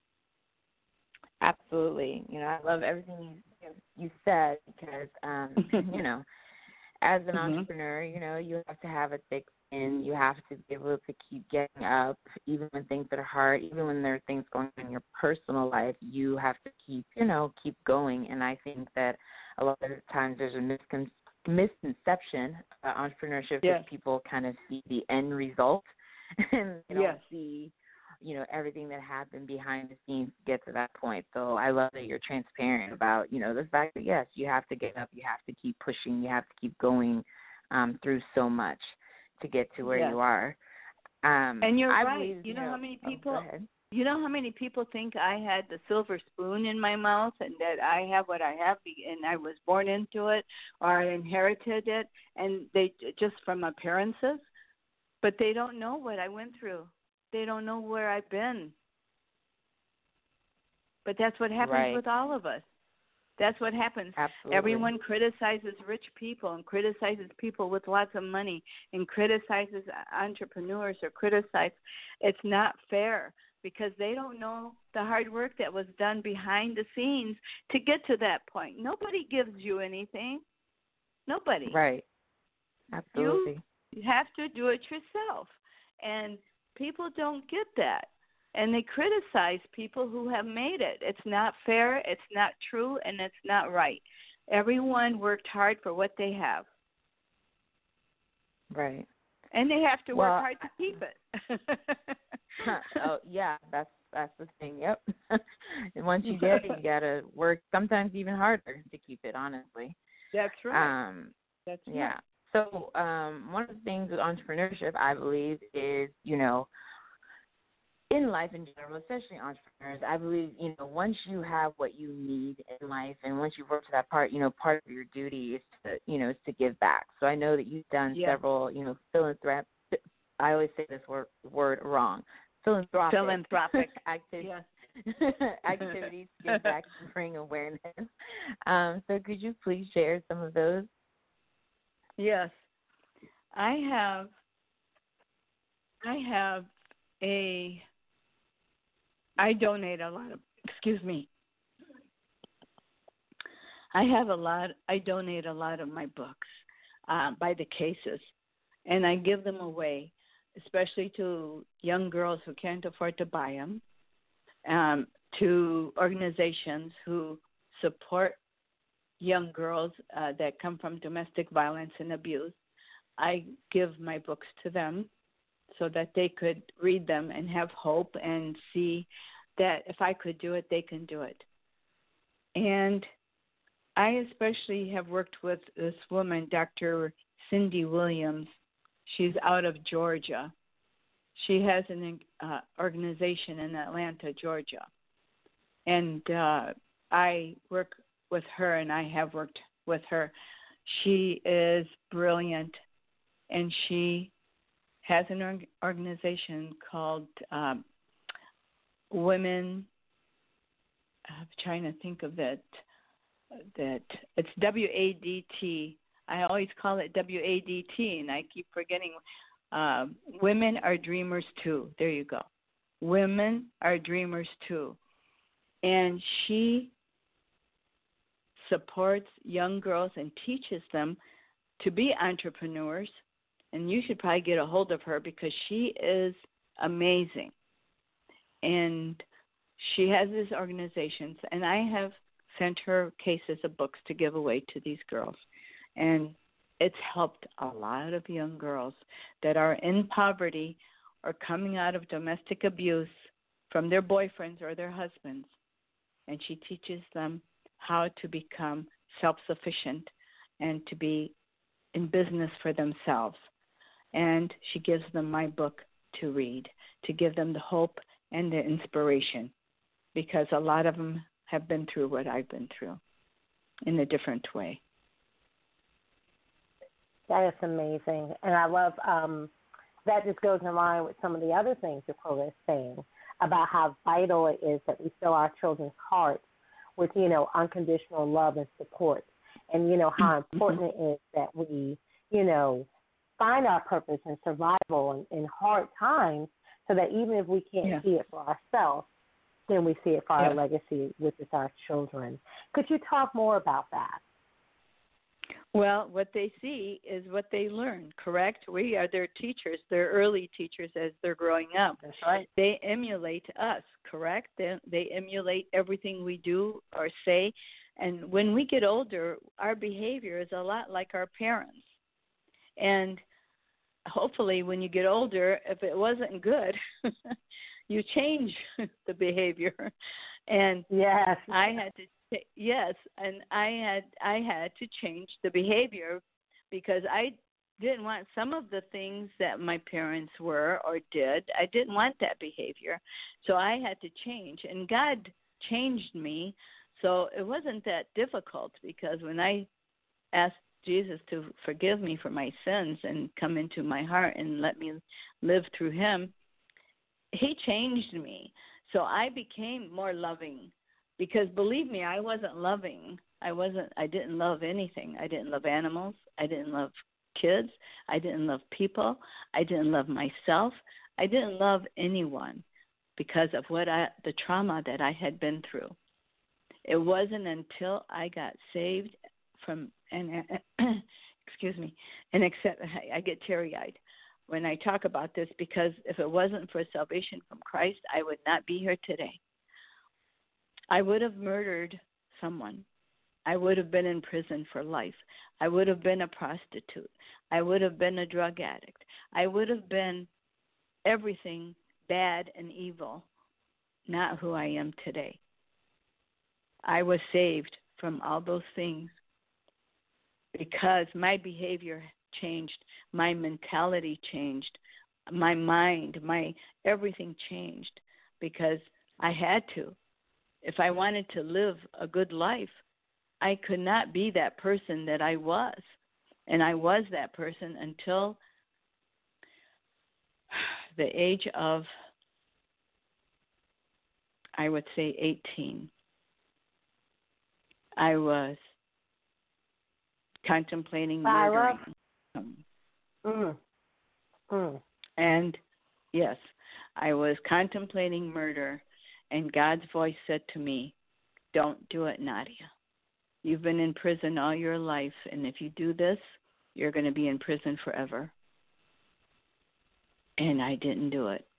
Absolutely. I love everything you said because, as an entrepreneur, you have to have a thick skin. You have to be able to keep getting up, even when things are hard, even when there are things going on in your personal life. You have to keep going. And I think that a lot of times there's a misconception about entrepreneurship that people kind of see the end result and they don't see everything that happened behind the scenes to get to that point. So I love that you're transparent about the fact that yes, you have to get up, you have to keep pushing, you have to keep going through so much to get to where you are. And you're I right. Believe, how many people go ahead. You know how many people think I had the silver spoon in my mouth and that I have what I have and I was born into it or I inherited it, and they just from appearances, but they don't know what I went through. They don't know where I've been. But that's what happens with all of us. That's what happens. Absolutely. Everyone criticizes rich people and criticizes people with lots of money and criticizes entrepreneurs or criticize. It's not fair because they don't know the hard work that was done behind the scenes to get to that point. Nobody gives you anything. Nobody. Right. Absolutely. You have to do it yourself. And people don't get that. And they criticize people who have made it. It's not fair, it's not true, and it's not right. Everyone worked hard for what they have. Right. And they have to work hard to keep it. Oh, yeah, that's the thing. Yep. And once you get it, you got to work sometimes even harder to keep it, honestly. That's right. That's right. Yeah. So one of the things with entrepreneurship, I believe, is, in life in general, especially entrepreneurs, I believe, once you have what you need in life and once you work to that part, part of your duty is is to give back. So I know that you've done several, philanthropic, I always say this word wrong, philanthropic activities. Activities to give back and bring awareness. So could you please share some of those? Yes. I donate a lot of, I donate a lot of my books by the cases, and I give them away, especially to young girls who can't afford to buy them, to organizations who support young girls that come from domestic violence and abuse. I give my books to them so that they could read them and have hope and see that if I could do it, they can do it. And I especially have worked with this woman, Dr. Cindy Williams. She's out of Georgia. She has an organization in Atlanta, Georgia. And I work with her, and I have worked with her. She is brilliant, and she has an organization called Women. I'm trying to think of it. That it's WADT. I always call it WADT, and I keep forgetting. Women are dreamers too. There you go. Women are dreamers too, and she supports young girls and teaches them to be entrepreneurs. And you should probably get a hold of her because she is amazing. And she has these organizations, and I have sent her cases of books to give away to these girls. And it's helped a lot of young girls that are in poverty or coming out of domestic abuse from their boyfriends or their husbands. And she teaches them how to become self-sufficient and to be in business for themselves. And she gives them my book to read, to give them the hope and the inspiration, because a lot of them have been through what I've been through in a different way. That is amazing. And I love that just goes in line with some of the other things Dakota is saying about how vital it is that we fill our children's hearts with, unconditional love and support. And, how important it is that we, find our purpose and survival in hard times so that even if we can't see it for ourselves, then we see it for our legacy, which is our children. Could you talk more about that? Well, what they see is what they learn, correct? We are their teachers, their early teachers as they're growing up. That's right. They emulate us, correct? They emulate everything we do or say. And when we get older, our behavior is a lot like our parents. And hopefully when you get older, if it wasn't good, you change the behavior. And yes, I had to change the behavior because I didn't want some of the things that my parents were or did. I didn't want that behavior. So I had to change, and God changed me. So it wasn't that difficult, because when I asked Jesus to forgive me for my sins and come into my heart and let me live through him, he changed me. So I became more loving, because believe me, I wasn't loving. I didn't love anything. I didn't love animals. I didn't love kids. I didn't love people. I didn't love myself. I didn't love anyone because of the trauma that I had been through. It wasn't until I got saved I get teary-eyed when I talk about this, because if it wasn't for salvation from Christ, I would not be here today. I would have murdered someone. I would have been in prison for life. I would have been a prostitute. I would have been a drug addict. I would have been everything bad and evil, not who I am today. I was saved from all those things because my behavior changed, my mentality changed, my mind, my everything changed because I had to. If I wanted to live a good life, I could not be that person that I was. And I was that person until the age of, I would say, 18. I was contemplating murdering him. And yes, I was contemplating murder, and God's voice said to me, don't do it, Nadia. You've been in prison all your life, and if you do this, you're going to be in prison forever. And I didn't do it.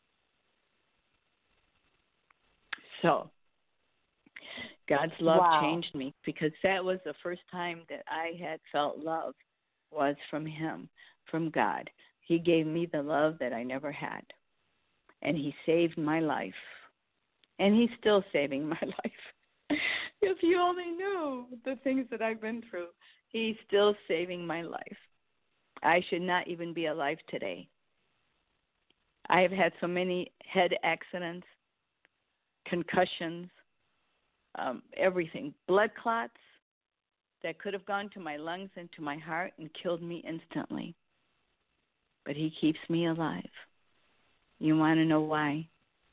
So God's love changed me, because that was the first time that I had felt love was from Him, from God. He gave me the love that I never had. And He saved my life. And He's still saving my life. If you only knew the things that I've been through, He's still saving my life. I should not even be alive today. I have had so many head accidents, concussions, everything, blood clots that could have gone to my lungs and to my heart and killed me instantly. But He keeps me alive. You want to know why?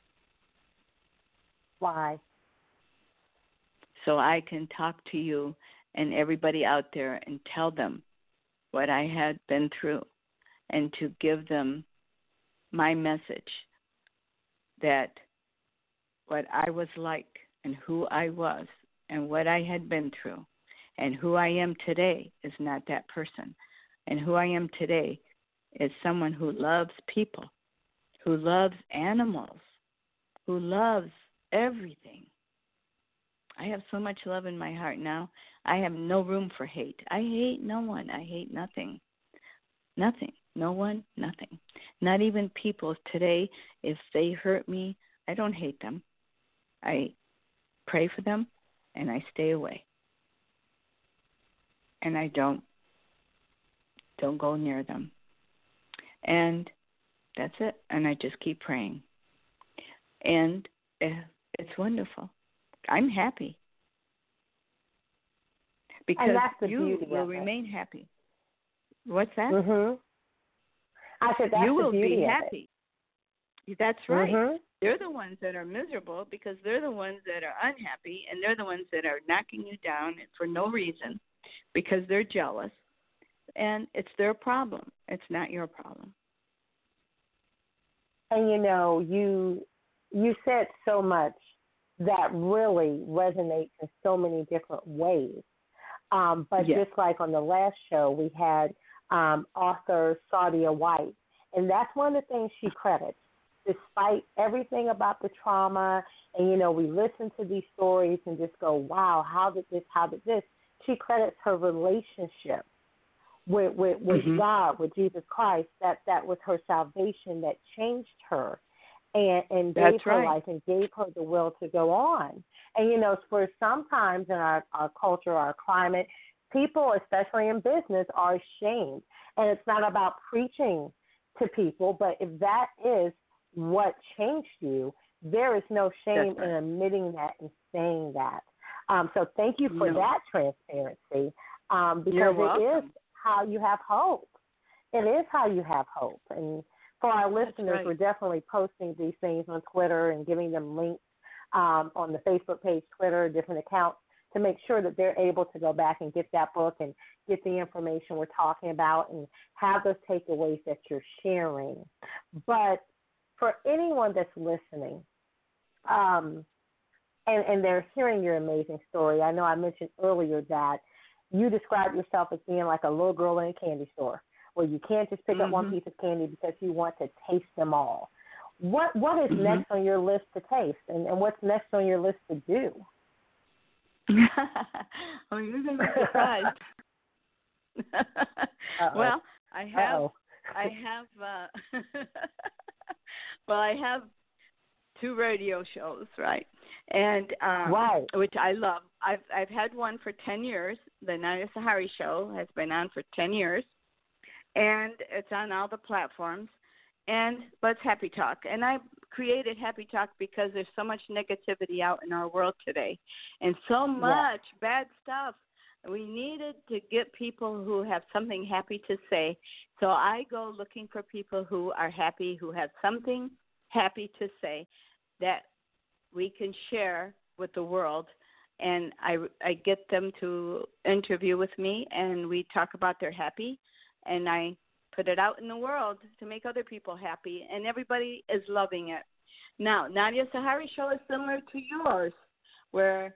Why? So I can talk to you and everybody out there and tell them what I had been through, and to give them my message that what I was like and who I was and what I had been through and who I am today is not that person. And who I am today is someone who loves people, who loves animals, who loves everything. I have so much love in my heart now. I have no room for hate. I hate no one. I hate nothing. Nothing. No one, nothing. Not even people today. If they hurt me, I don't hate them. I pray for them and I stay away. And I don't go near them. And that's it. And I just keep praying. And it's wonderful. I'm happy. Because you will remain happy. What's that? Mm-hmm. I said that's you will the beauty be of happy. That's right. Mm-hmm. They're the ones that are miserable because they're the ones that are unhappy, and they're the ones that are knocking you down for no reason because they're jealous. And it's their problem. It's not your problem. And you said so much that really resonates in so many different ways. But yes. just like on the last show, we had author Saadia White, and that's one of the things she credits. Despite everything about the trauma, and, we listen to these stories and just go, wow, how did this? She credits her relationship with mm-hmm. God, with Jesus Christ, that was her salvation that changed her and gave That's her right. life and gave her the will to go on. And, for sometimes in our culture, our climate, people, especially in business, are ashamed. And it's not about preaching to people, but if that is what changed you, there is no shame in admitting that and saying that. So thank you for that transparency, because it is how you have hope. It is how you have hope. And for our listeners, we're definitely posting these things on Twitter and giving them links on the Facebook page, Twitter, different accounts, to make sure that they're able to go back and get that book and get the information we're talking about and have those takeaways that you're sharing. But for anyone that's listening, and they're hearing your amazing story, I know I mentioned earlier that you describe yourself as being like a little girl in a candy store, where you can't just pick up one piece of candy because you want to taste them all. What is next on your list to taste, and what's next on your list to do? Oh, you're going to be surprised. Well, I have 2 radio shows, right? And which I love. I've had one for 10 years. The Nadia Sahari Show has been on for 10 years, and it's on all the platforms. and let's happy talk. And I created Happy Talk because there's so much negativity out in our world today and so much bad stuff. We needed to get people who have something happy to say. So I go looking for people who are happy, who have something happy to say that we can share with the world. And I get them to interview with me, and we talk about their happy, and I put it out in the world to make other people happy, and everybody is loving it. Now, Nadia Sahari show is similar to yours, where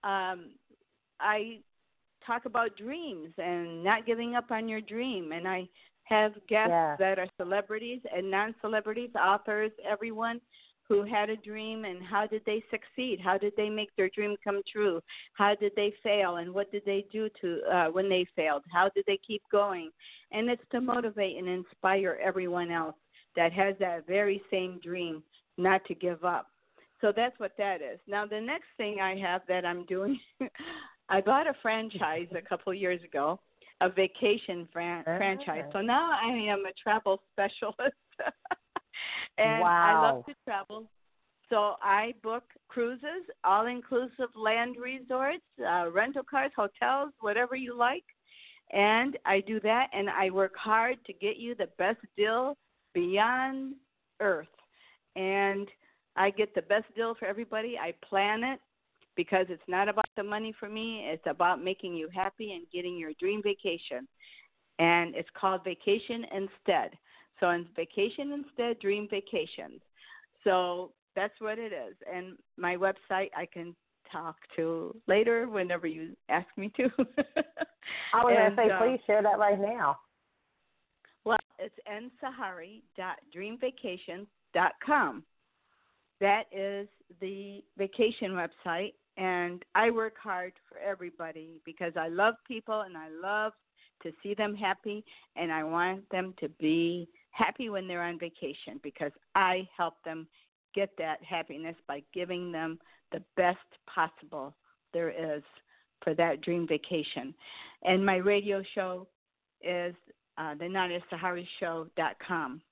I talk about dreams and not giving up on your dream, and I have guests that are celebrities and non-celebrities, authors, everyone who had a dream and how did they succeed? How did they make their dream come true? How did they fail, and what did they do to when they failed? How did they keep going? And it's to motivate and inspire everyone else that has that very same dream not to give up. So that's what that is. Now, the next thing I have that I'm doing, I bought a franchise a couple years ago, a vacation franchise. So now I am a travel specialist. And I love to travel. So I book cruises, all-inclusive land resorts, rental cars, hotels, whatever you like. And I do that, and I work hard to get you the best deal beyond Earth. And I get the best deal for everybody. I plan it because it's not about the money for me. It's about making you happy and getting your dream vacation. And it's called Vacation Instead. So in Vacation Instead, Dream Vacations. So that's what it is. And my website I can talk to later whenever you ask me to. I was going to say, please share that right now. Well, it's nsahari.dreamvacations.com. That is the vacation website, and I work hard for everybody because I love people and I love to see them happy, and I want them to be happy when they're on vacation because I help them get that happiness by giving them the best possible there is for that dream vacation. And my radio show is the NadiaSahariShow.com.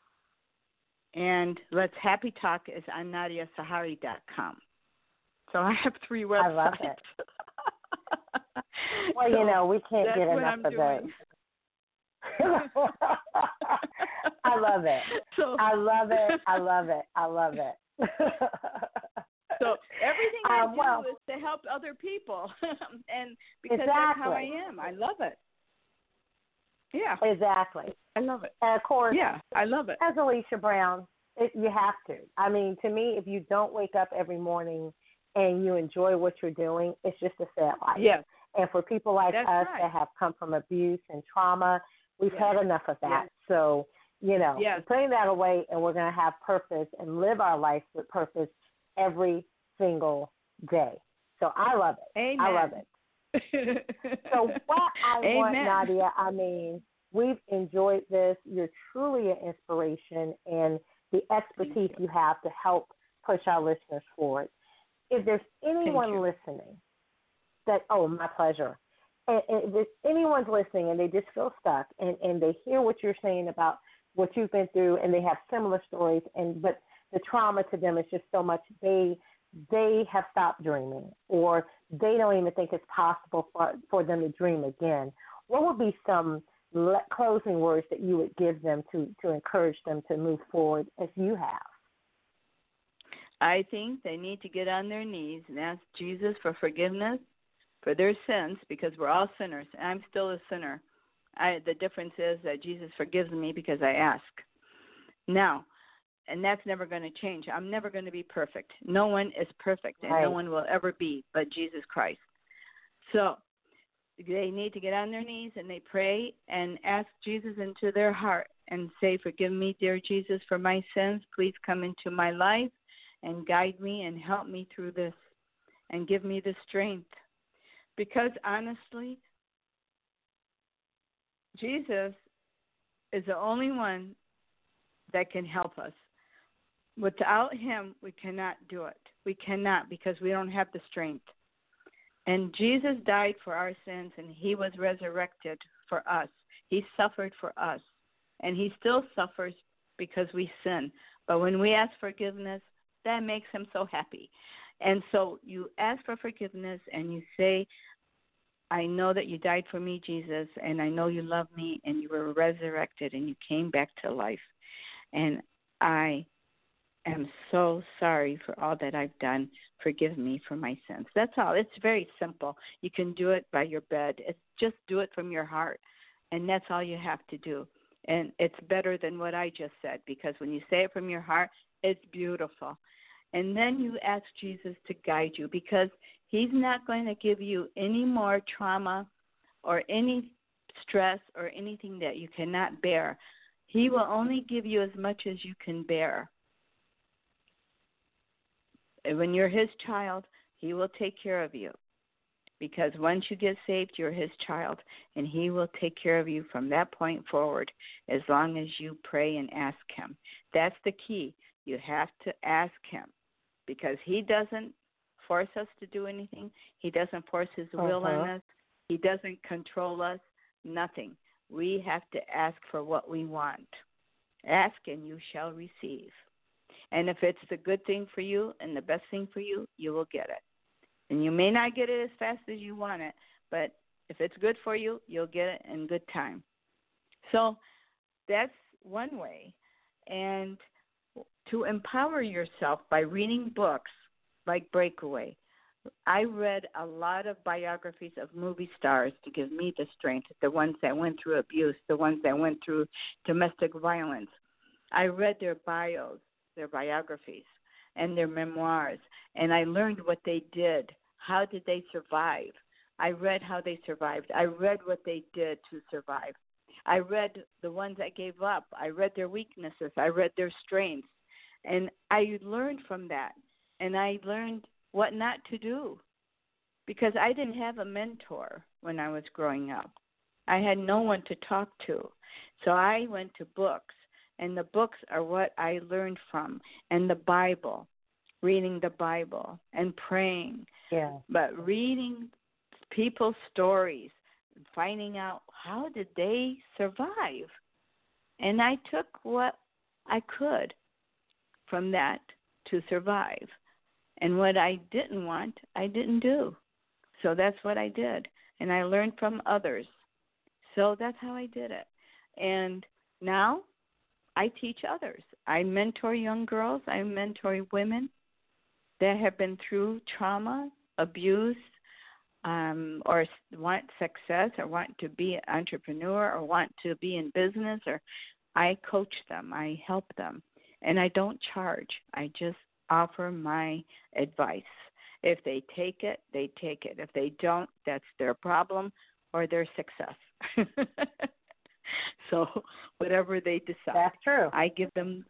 And Let's Happy Talk is on NadiaSahari.com. So I have 3 websites. I love it. Well, you know, we can't get enough of those. I love it. I love it. I love it. I love it. So everything I do is to help other people, and because that's how I am. I love it. Yeah. Exactly. I love it. And of course, I love it. As Alicia Brown, you have to. I mean, to me, if you don't wake up every morning and you enjoy what you're doing, it's just a sad life. Yeah. And for people like us that have come from abuse and trauma, we've had enough of that. So, you know, putting that away, and we're going to have purpose and live our life with purpose every single day. So I love it. Amen. I love it. So what I want, Nadia, I mean, we've enjoyed this. You're truly an inspiration, and the expertise you have to help push our listeners forward. If there's anyone listening that, my pleasure. And if anyone's listening and they just feel stuck and they hear what you're saying about what you've been through and they have similar stories, but the trauma to them is just so much, they have stopped dreaming, or they don't even think it's possible for them to dream again. What would be some closing words that you would give them to encourage them to move forward as you have? I think they need to get on their knees and ask Jesus for forgiveness for their sins, because we're all sinners. And I'm still a sinner. The difference is that Jesus forgives me because I ask. Now, and that's never going to change. I'm never going to be perfect. No one is perfect, and no one will ever be but Jesus Christ. So they need to get on their knees and they pray and ask Jesus into their heart and say, forgive me, dear Jesus, for my sins. Please come into my life and guide me and help me through this and give me the strength. Because honestly, Jesus is the only one that can help us. Without him, we cannot do it. We cannot, because we don't have the strength. And Jesus died for our sins, and he was resurrected for us. He suffered for us, and he still suffers because we sin. But when we ask forgiveness, that makes him so happy. And so you ask for forgiveness and you say, I know that you died for me, Jesus, and I know you love me, and you were resurrected, and you came back to life. And I am so sorry for all that I've done. Forgive me for my sins. That's all. It's very simple. You can do it by your bed. It's just do it from your heart, and that's all you have to do. And it's better than what I just said, because when you say it from your heart, it's beautiful. And then you ask Jesus to guide you, because he's not going to give you any more trauma or any stress or anything that you cannot bear. He will only give you as much as you can bear. And when you're his child, he will take care of you, because once you get saved, you're his child, and he will take care of you from that point forward as long as you pray and ask him. That's the key. You have to ask him, because he doesn't force us to do anything. He doesn't force his will on us. He doesn't control us, nothing. We have to ask for what we want. Ask and you shall receive. And if it's the good thing for you and the best thing for you, you will get it. And you may not get it as fast as you want it, but if it's good for you, you'll get it in good time. So that's one way. And to empower yourself by reading books like Breakaway. I read a lot of biographies of movie stars to give me the strength, the ones that went through abuse, the ones that went through domestic violence. I read their bios, their biographies, and their memoirs, and I learned what they did. How did they survive? I read how they survived. I read what they did to survive. I read the ones that gave up. I read their weaknesses. I read their strengths. And I learned from that. And I learned what not to do, because I didn't have a mentor when I was growing up. I had no one to talk to. So I went to books, and the books are what I learned from, and the Bible, reading the Bible and praying. Yeah. But reading people's stories, finding out how did they survive. And I took what I could from that to survive. And what I didn't want, I didn't do. So that's what I did. And I learned from others. So that's how I did it. And now I teach others. I mentor young girls. I mentor women that have been through trauma, abuse, or want success, or want to be an entrepreneur, or want to be in business. Or I coach them. I help them. And I don't charge. I just offer my advice. If they take it, they take it. If they don't, that's their problem or their success. So whatever they decide. That's true. I give them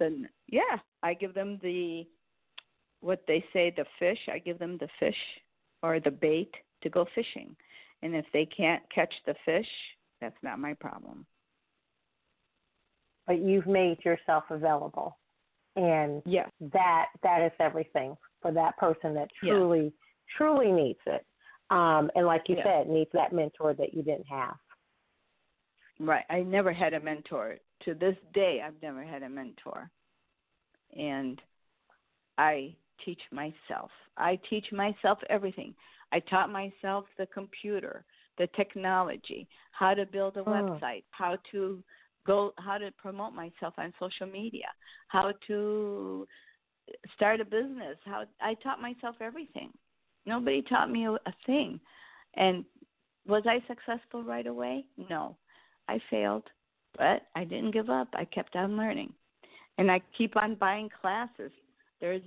what they say, the fish. I give them the fish or the bait to go fishing. And if they can't catch the fish, that's not my problem. But you've made yourself available. And yes, that is everything for that person that truly needs it. And like you said, needs that mentor that you didn't have. Right. I never had a mentor. To this day, I've never had a mentor. And I teach myself. I teach myself everything. I taught myself the computer, the technology, how to build a website, how to promote myself on social media, how to start a business. I taught myself everything. Nobody taught me a thing. And was I successful right away? No. I failed, but I didn't give up. I kept on learning. And I keep on buying classes. There's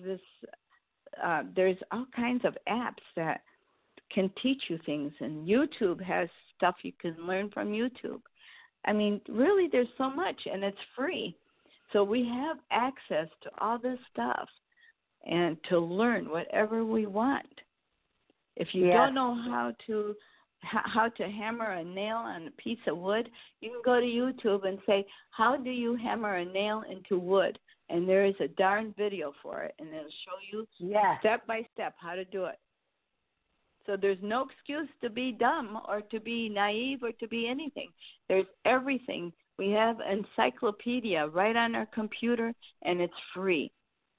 all kinds of apps that can teach you things, and YouTube has stuff you can learn from YouTube. I mean, really, there's so much, and it's free. So we have access to all this stuff and to learn whatever we want. If you don't know how to hammer a nail on a piece of wood, you can go to YouTube and say, how do you hammer a nail into wood? And there is a darn video for it, and it'll show you step by step how to do it. So there's no excuse to be dumb or to be naive or to be anything. There's everything. We have encyclopedia right on our computer, and it's free.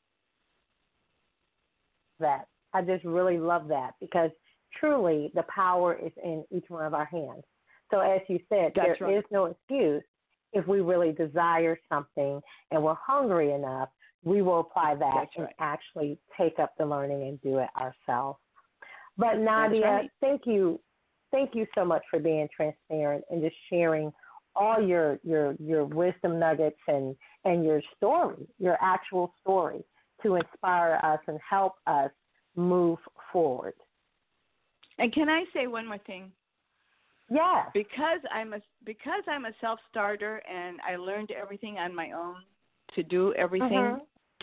That I just really love that, because truly the power is in each one of our hands. So as you said, That's there right. is no excuse. If we really desire something and we're hungry enough, we will apply that That's and right. actually take up the learning and do it ourselves. But Nadia, right. thank you so much for being transparent and just sharing all your wisdom nuggets and your story, your actual story, to inspire us and help us move forward. And can I say one more thing? Yes. Because I'm a self-starter and I learned everything on my own to do everything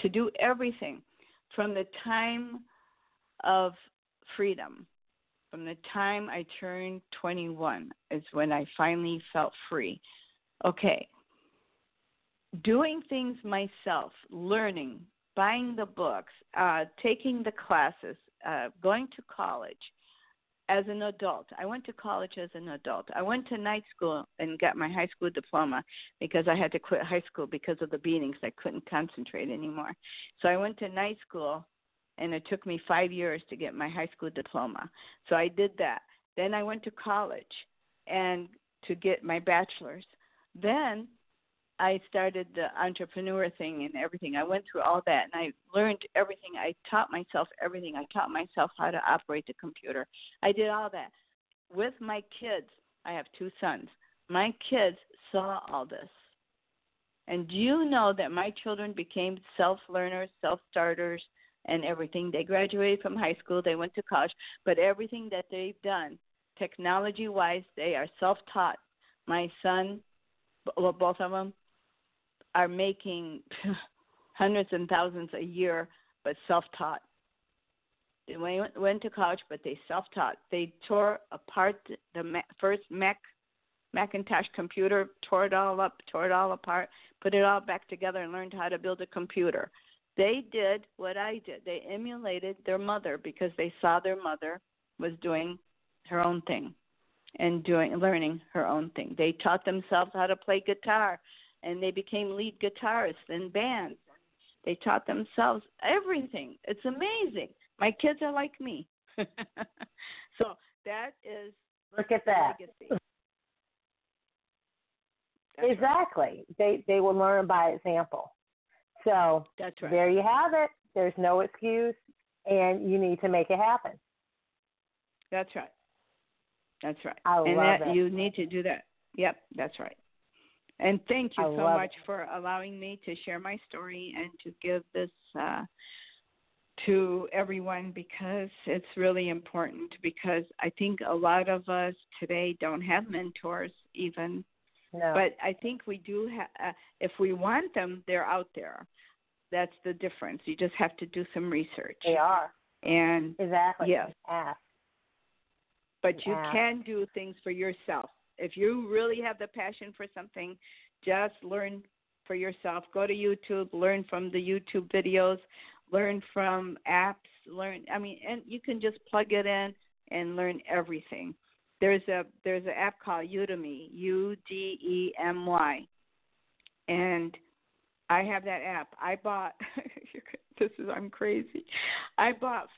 from the time of freedom. From the time I turned 21 is when I finally felt free. Okay. Doing things myself, learning, buying the books, taking the classes, going to college as an adult. I went to college as an adult. I went to night school and got my high school diploma because I had to quit high school because of the beatings. I couldn't concentrate anymore. So I went to night school, and it took me 5 years to get my high school diploma. So I did that. Then I went to college and to get my bachelor's. Then I started the entrepreneur thing and everything. I went through all that, and I learned everything. I taught myself everything. I taught myself how to operate the computer. I did all that. With my kids, I have 2 sons. My kids saw all this. And do you know that my children became self-learners, self-starters, and everything? They graduated from high school. They went to college. But everything that they've done, technology-wise, they are self-taught. My son, well, both of them, are making hundreds and thousands a year, but self-taught. They went to college, but they self-taught. They tore apart the first Macintosh computer, tore it all up, tore it all apart, put it all back together, and learned how to build a computer. They did what I did. They emulated their mother because they saw their mother was doing her own thing and learning her own thing. They taught themselves how to play guitar, and they became lead guitarists in bands. They taught themselves everything. It's amazing. My kids are like me. So that is Look at that. legacy. Exactly. They will learn by example. So That's right. there you have it. There's no excuse, and you need to make it happen. That's right. That's right. I and love that it. you need to do that. Yep, that's right. And thank you I so love much for allowing me to share my story and to give this to everyone, because it's really important, because I think a lot of us today don't have mentors even. No. But I think we do have, if we want them, they're out there. That's the difference. You just have to do some research. They are. And Exactly. yes. Ask. But you Yeah. can do things for yourself. If you really have the passion for something, just learn for yourself. Go to YouTube, learn from the YouTube videos, learn from apps, and you can just plug it in and learn everything. There's an app called Udemy, Udemy, and I have that app. I bought I'm crazy. I bought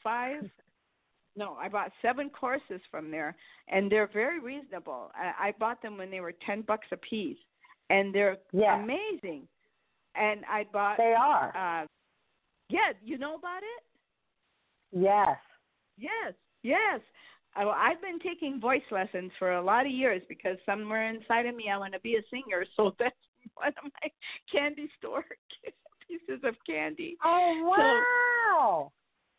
7 courses from there, and they're very reasonable. I bought them when they were $10 a piece, and they're amazing. And I bought. They are. Yeah, you know about it? Yes. Yes. I've been taking voice lessons for a lot of years because somewhere inside of me I want to be a singer. So that's one of my candy store pieces of candy. Oh wow!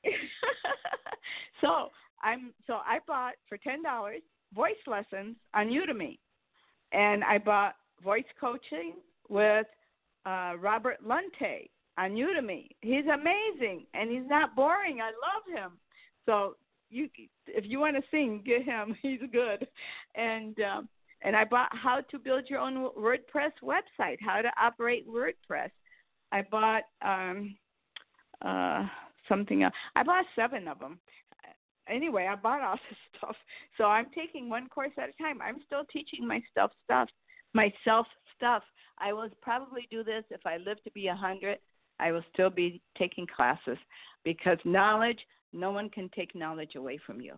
So I bought for $10 voice lessons on Udemy, and I bought voice coaching with Robert Lunte on Udemy. He's amazing, and he's not boring. I love him. So if you want to sing, get him. He's good. And I bought How to Build Your Own WordPress Website, How to Operate WordPress. I bought something else. I bought 7 of them. anyway, I bought all this stuff. So I'm taking one course at a time. I'm still teaching myself stuff. I will probably do this if I live to be 100. I will still be taking classes because knowledge, no one can take knowledge away from you.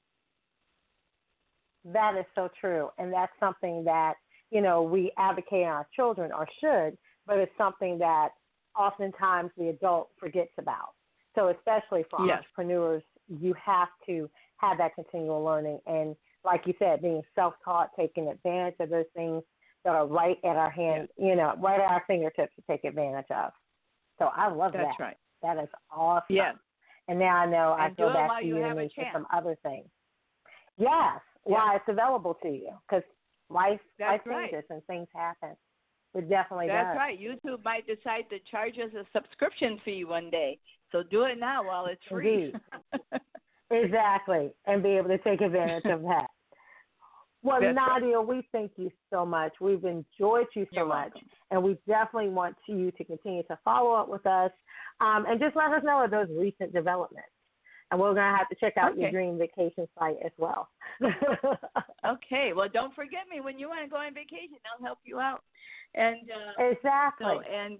That is so true. And that's something that, we advocate on our children or should, but it's something that oftentimes the adult forgets about. So especially for entrepreneurs, you have to have that continual learning. And like you said, being self-taught, taking advantage of those things that are right at our hand, right at our fingertips to take advantage of. So I love that. That's right. That is awesome. Yes. And now I know I feel back to you and for some other things. Yes, while it's available to you, because life changes and things happen. It definitely does. That's right. YouTube might decide to charge us a subscription fee one day. So do it now while it's free. Exactly. And be able to take advantage of that. Well, that's Nadia, right. We thank you so much. We've enjoyed you so much. Welcome. And we definitely want you to continue to follow up with us and just let us know of those recent developments. And we're going to have to check out your dream vacation site as well. Okay. Well, don't forget me when you want to go on vacation. I'll help you out. And exactly. And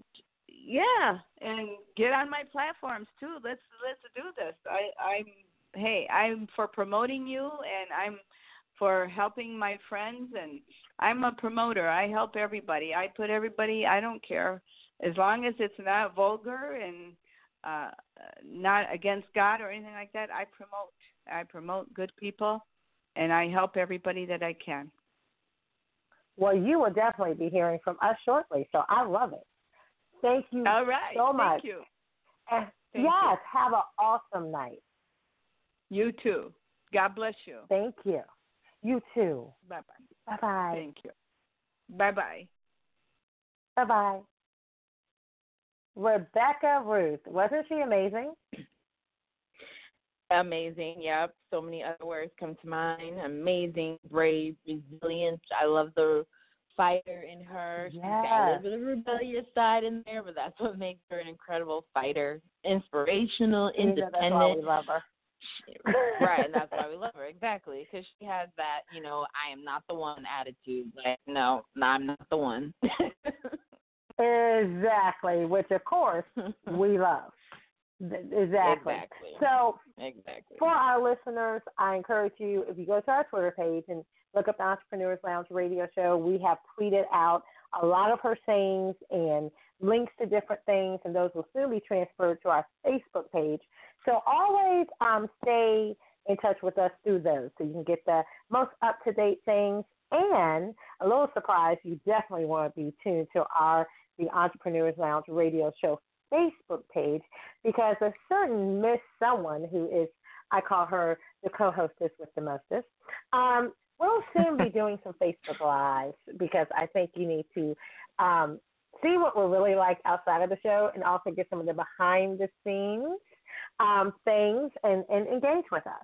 get on my platforms too. Let's do this. I'm for promoting you, and I'm for helping my friends, and I'm a promoter. I help everybody. I put everybody. I don't care as long as it's not vulgar and not against God or anything like that. I promote good people, and I help everybody that I can. Well, you will definitely be hearing from us shortly, so I love it. Thank you so much. Thank you. And have an awesome night. You too. God bless you. Thank you. You too. Bye-bye. Bye-bye. Thank you. Bye-bye. Bye-bye. Rebecca Ruth. Wasn't she amazing? Amazing, yep. So many other words come to mind. Amazing, brave, resilient. I love the fighter in her. She's got a little bit of a rebellious side in there, but that's what makes her an incredible fighter. Inspirational, independent. That's why we love her. Right, and that's why we love her, exactly, because she has that, I am not the one attitude. Like, no, I'm not the one. Exactly, which, of course, we love. Exactly. So, for our listeners, I encourage you, if you go to our Twitter page and look up the Entrepreneurs Lounge radio show, we have tweeted out a lot of her sayings and links to different things, and those will soon be transferred to our Facebook page. So always stay in touch with us through those so you can get the most up-to-date things. And a little surprise, you definitely want to be tuned to the Entrepreneurs Lounge radio show Facebook page, because a certain Miss Someone, who is, I call her the co-hostess with the mostest, we'll soon be doing some Facebook Lives, because I think you need to see what we're really like outside of the show and also get some of the behind-the-scenes things and engage with us.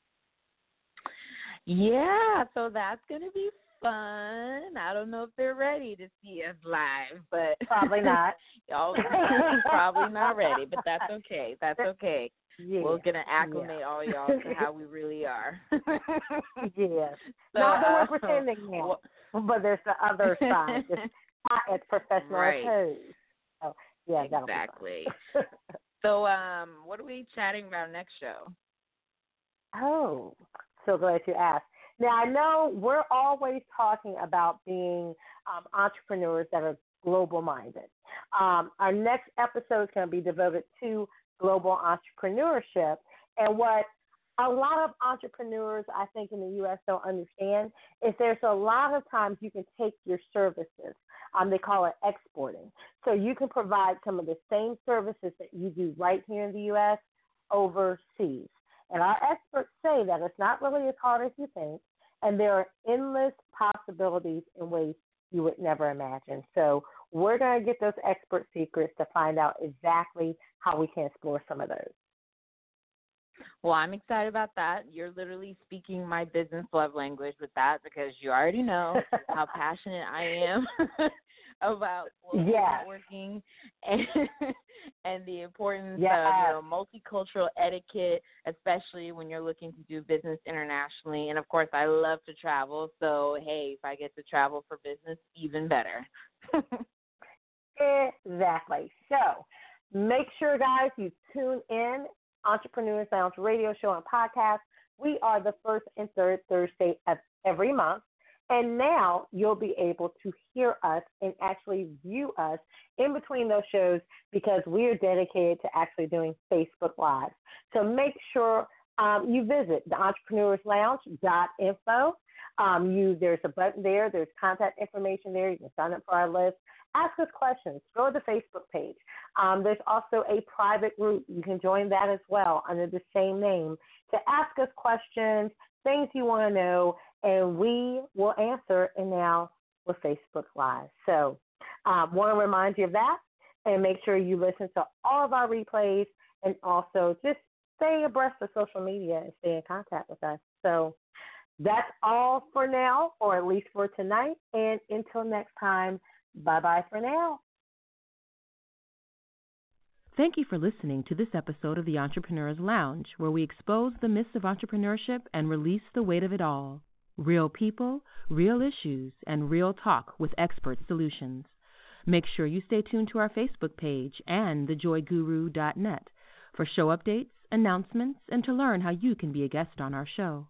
Yeah, so that's going to be fun. I don't know if they're ready to see us live, but probably not. Y'all probably not ready, but that's okay. That's okay. Yeah. We're going to acclimate all y'all to how we really are. Yes. So, not that we're pretending now, but there's the other side. It's professional pose. So, yeah, exactly. So, what are we chatting about next show? Oh, so glad you asked. Now, I know we're always talking about being entrepreneurs that are global-minded. Our next episode is going to be devoted to global entrepreneurship. And what a lot of entrepreneurs, I think, in the U.S. don't understand is there's a lot of times you can take your services. They call it exporting. So you can provide some of the same services that you do right here in the U.S. overseas. And our experts say that it's not really as hard as you think, and there are endless possibilities in ways you would never imagine. So we're going to get those expert secrets to find out exactly how we can explore some of those. Well, I'm excited about that. You're literally speaking my business love language with that, because you already know how passionate I am about networking and the importance Yes. of multicultural etiquette, especially when you're looking to do business internationally. And of course, I love to travel, so hey, if I get to travel for business, even better. Exactly. So make sure, guys, you tune in Entrepreneurs Lounge radio show and podcast. We are the first and third Thursday of every month. And now you'll be able to hear us and actually view us in between those shows because we are dedicated to actually doing Facebook Live. So make sure you visit the entrepreneurslounge.info. There's a button there. There's contact information there. You can sign up for our list. Ask us questions. Go to the Facebook page. There's also a private group. You can join that as well under the same name to ask us questions, things you want to know, and we will answer. And now with Facebook Live. So want to remind you of that and make sure you listen to all of our replays and also just stay abreast of social media and stay in contact with us. So that's all for now, or at least for tonight. And until next time, bye-bye for now. Thank you for listening to this episode of the Entrepreneur's Lounge, where we expose the myths of entrepreneurship and release the weight of it all. Real people, real issues, and real talk with expert solutions. Make sure you stay tuned to our Facebook page and thejoyguru.net for show updates, announcements, and to learn how you can be a guest on our show.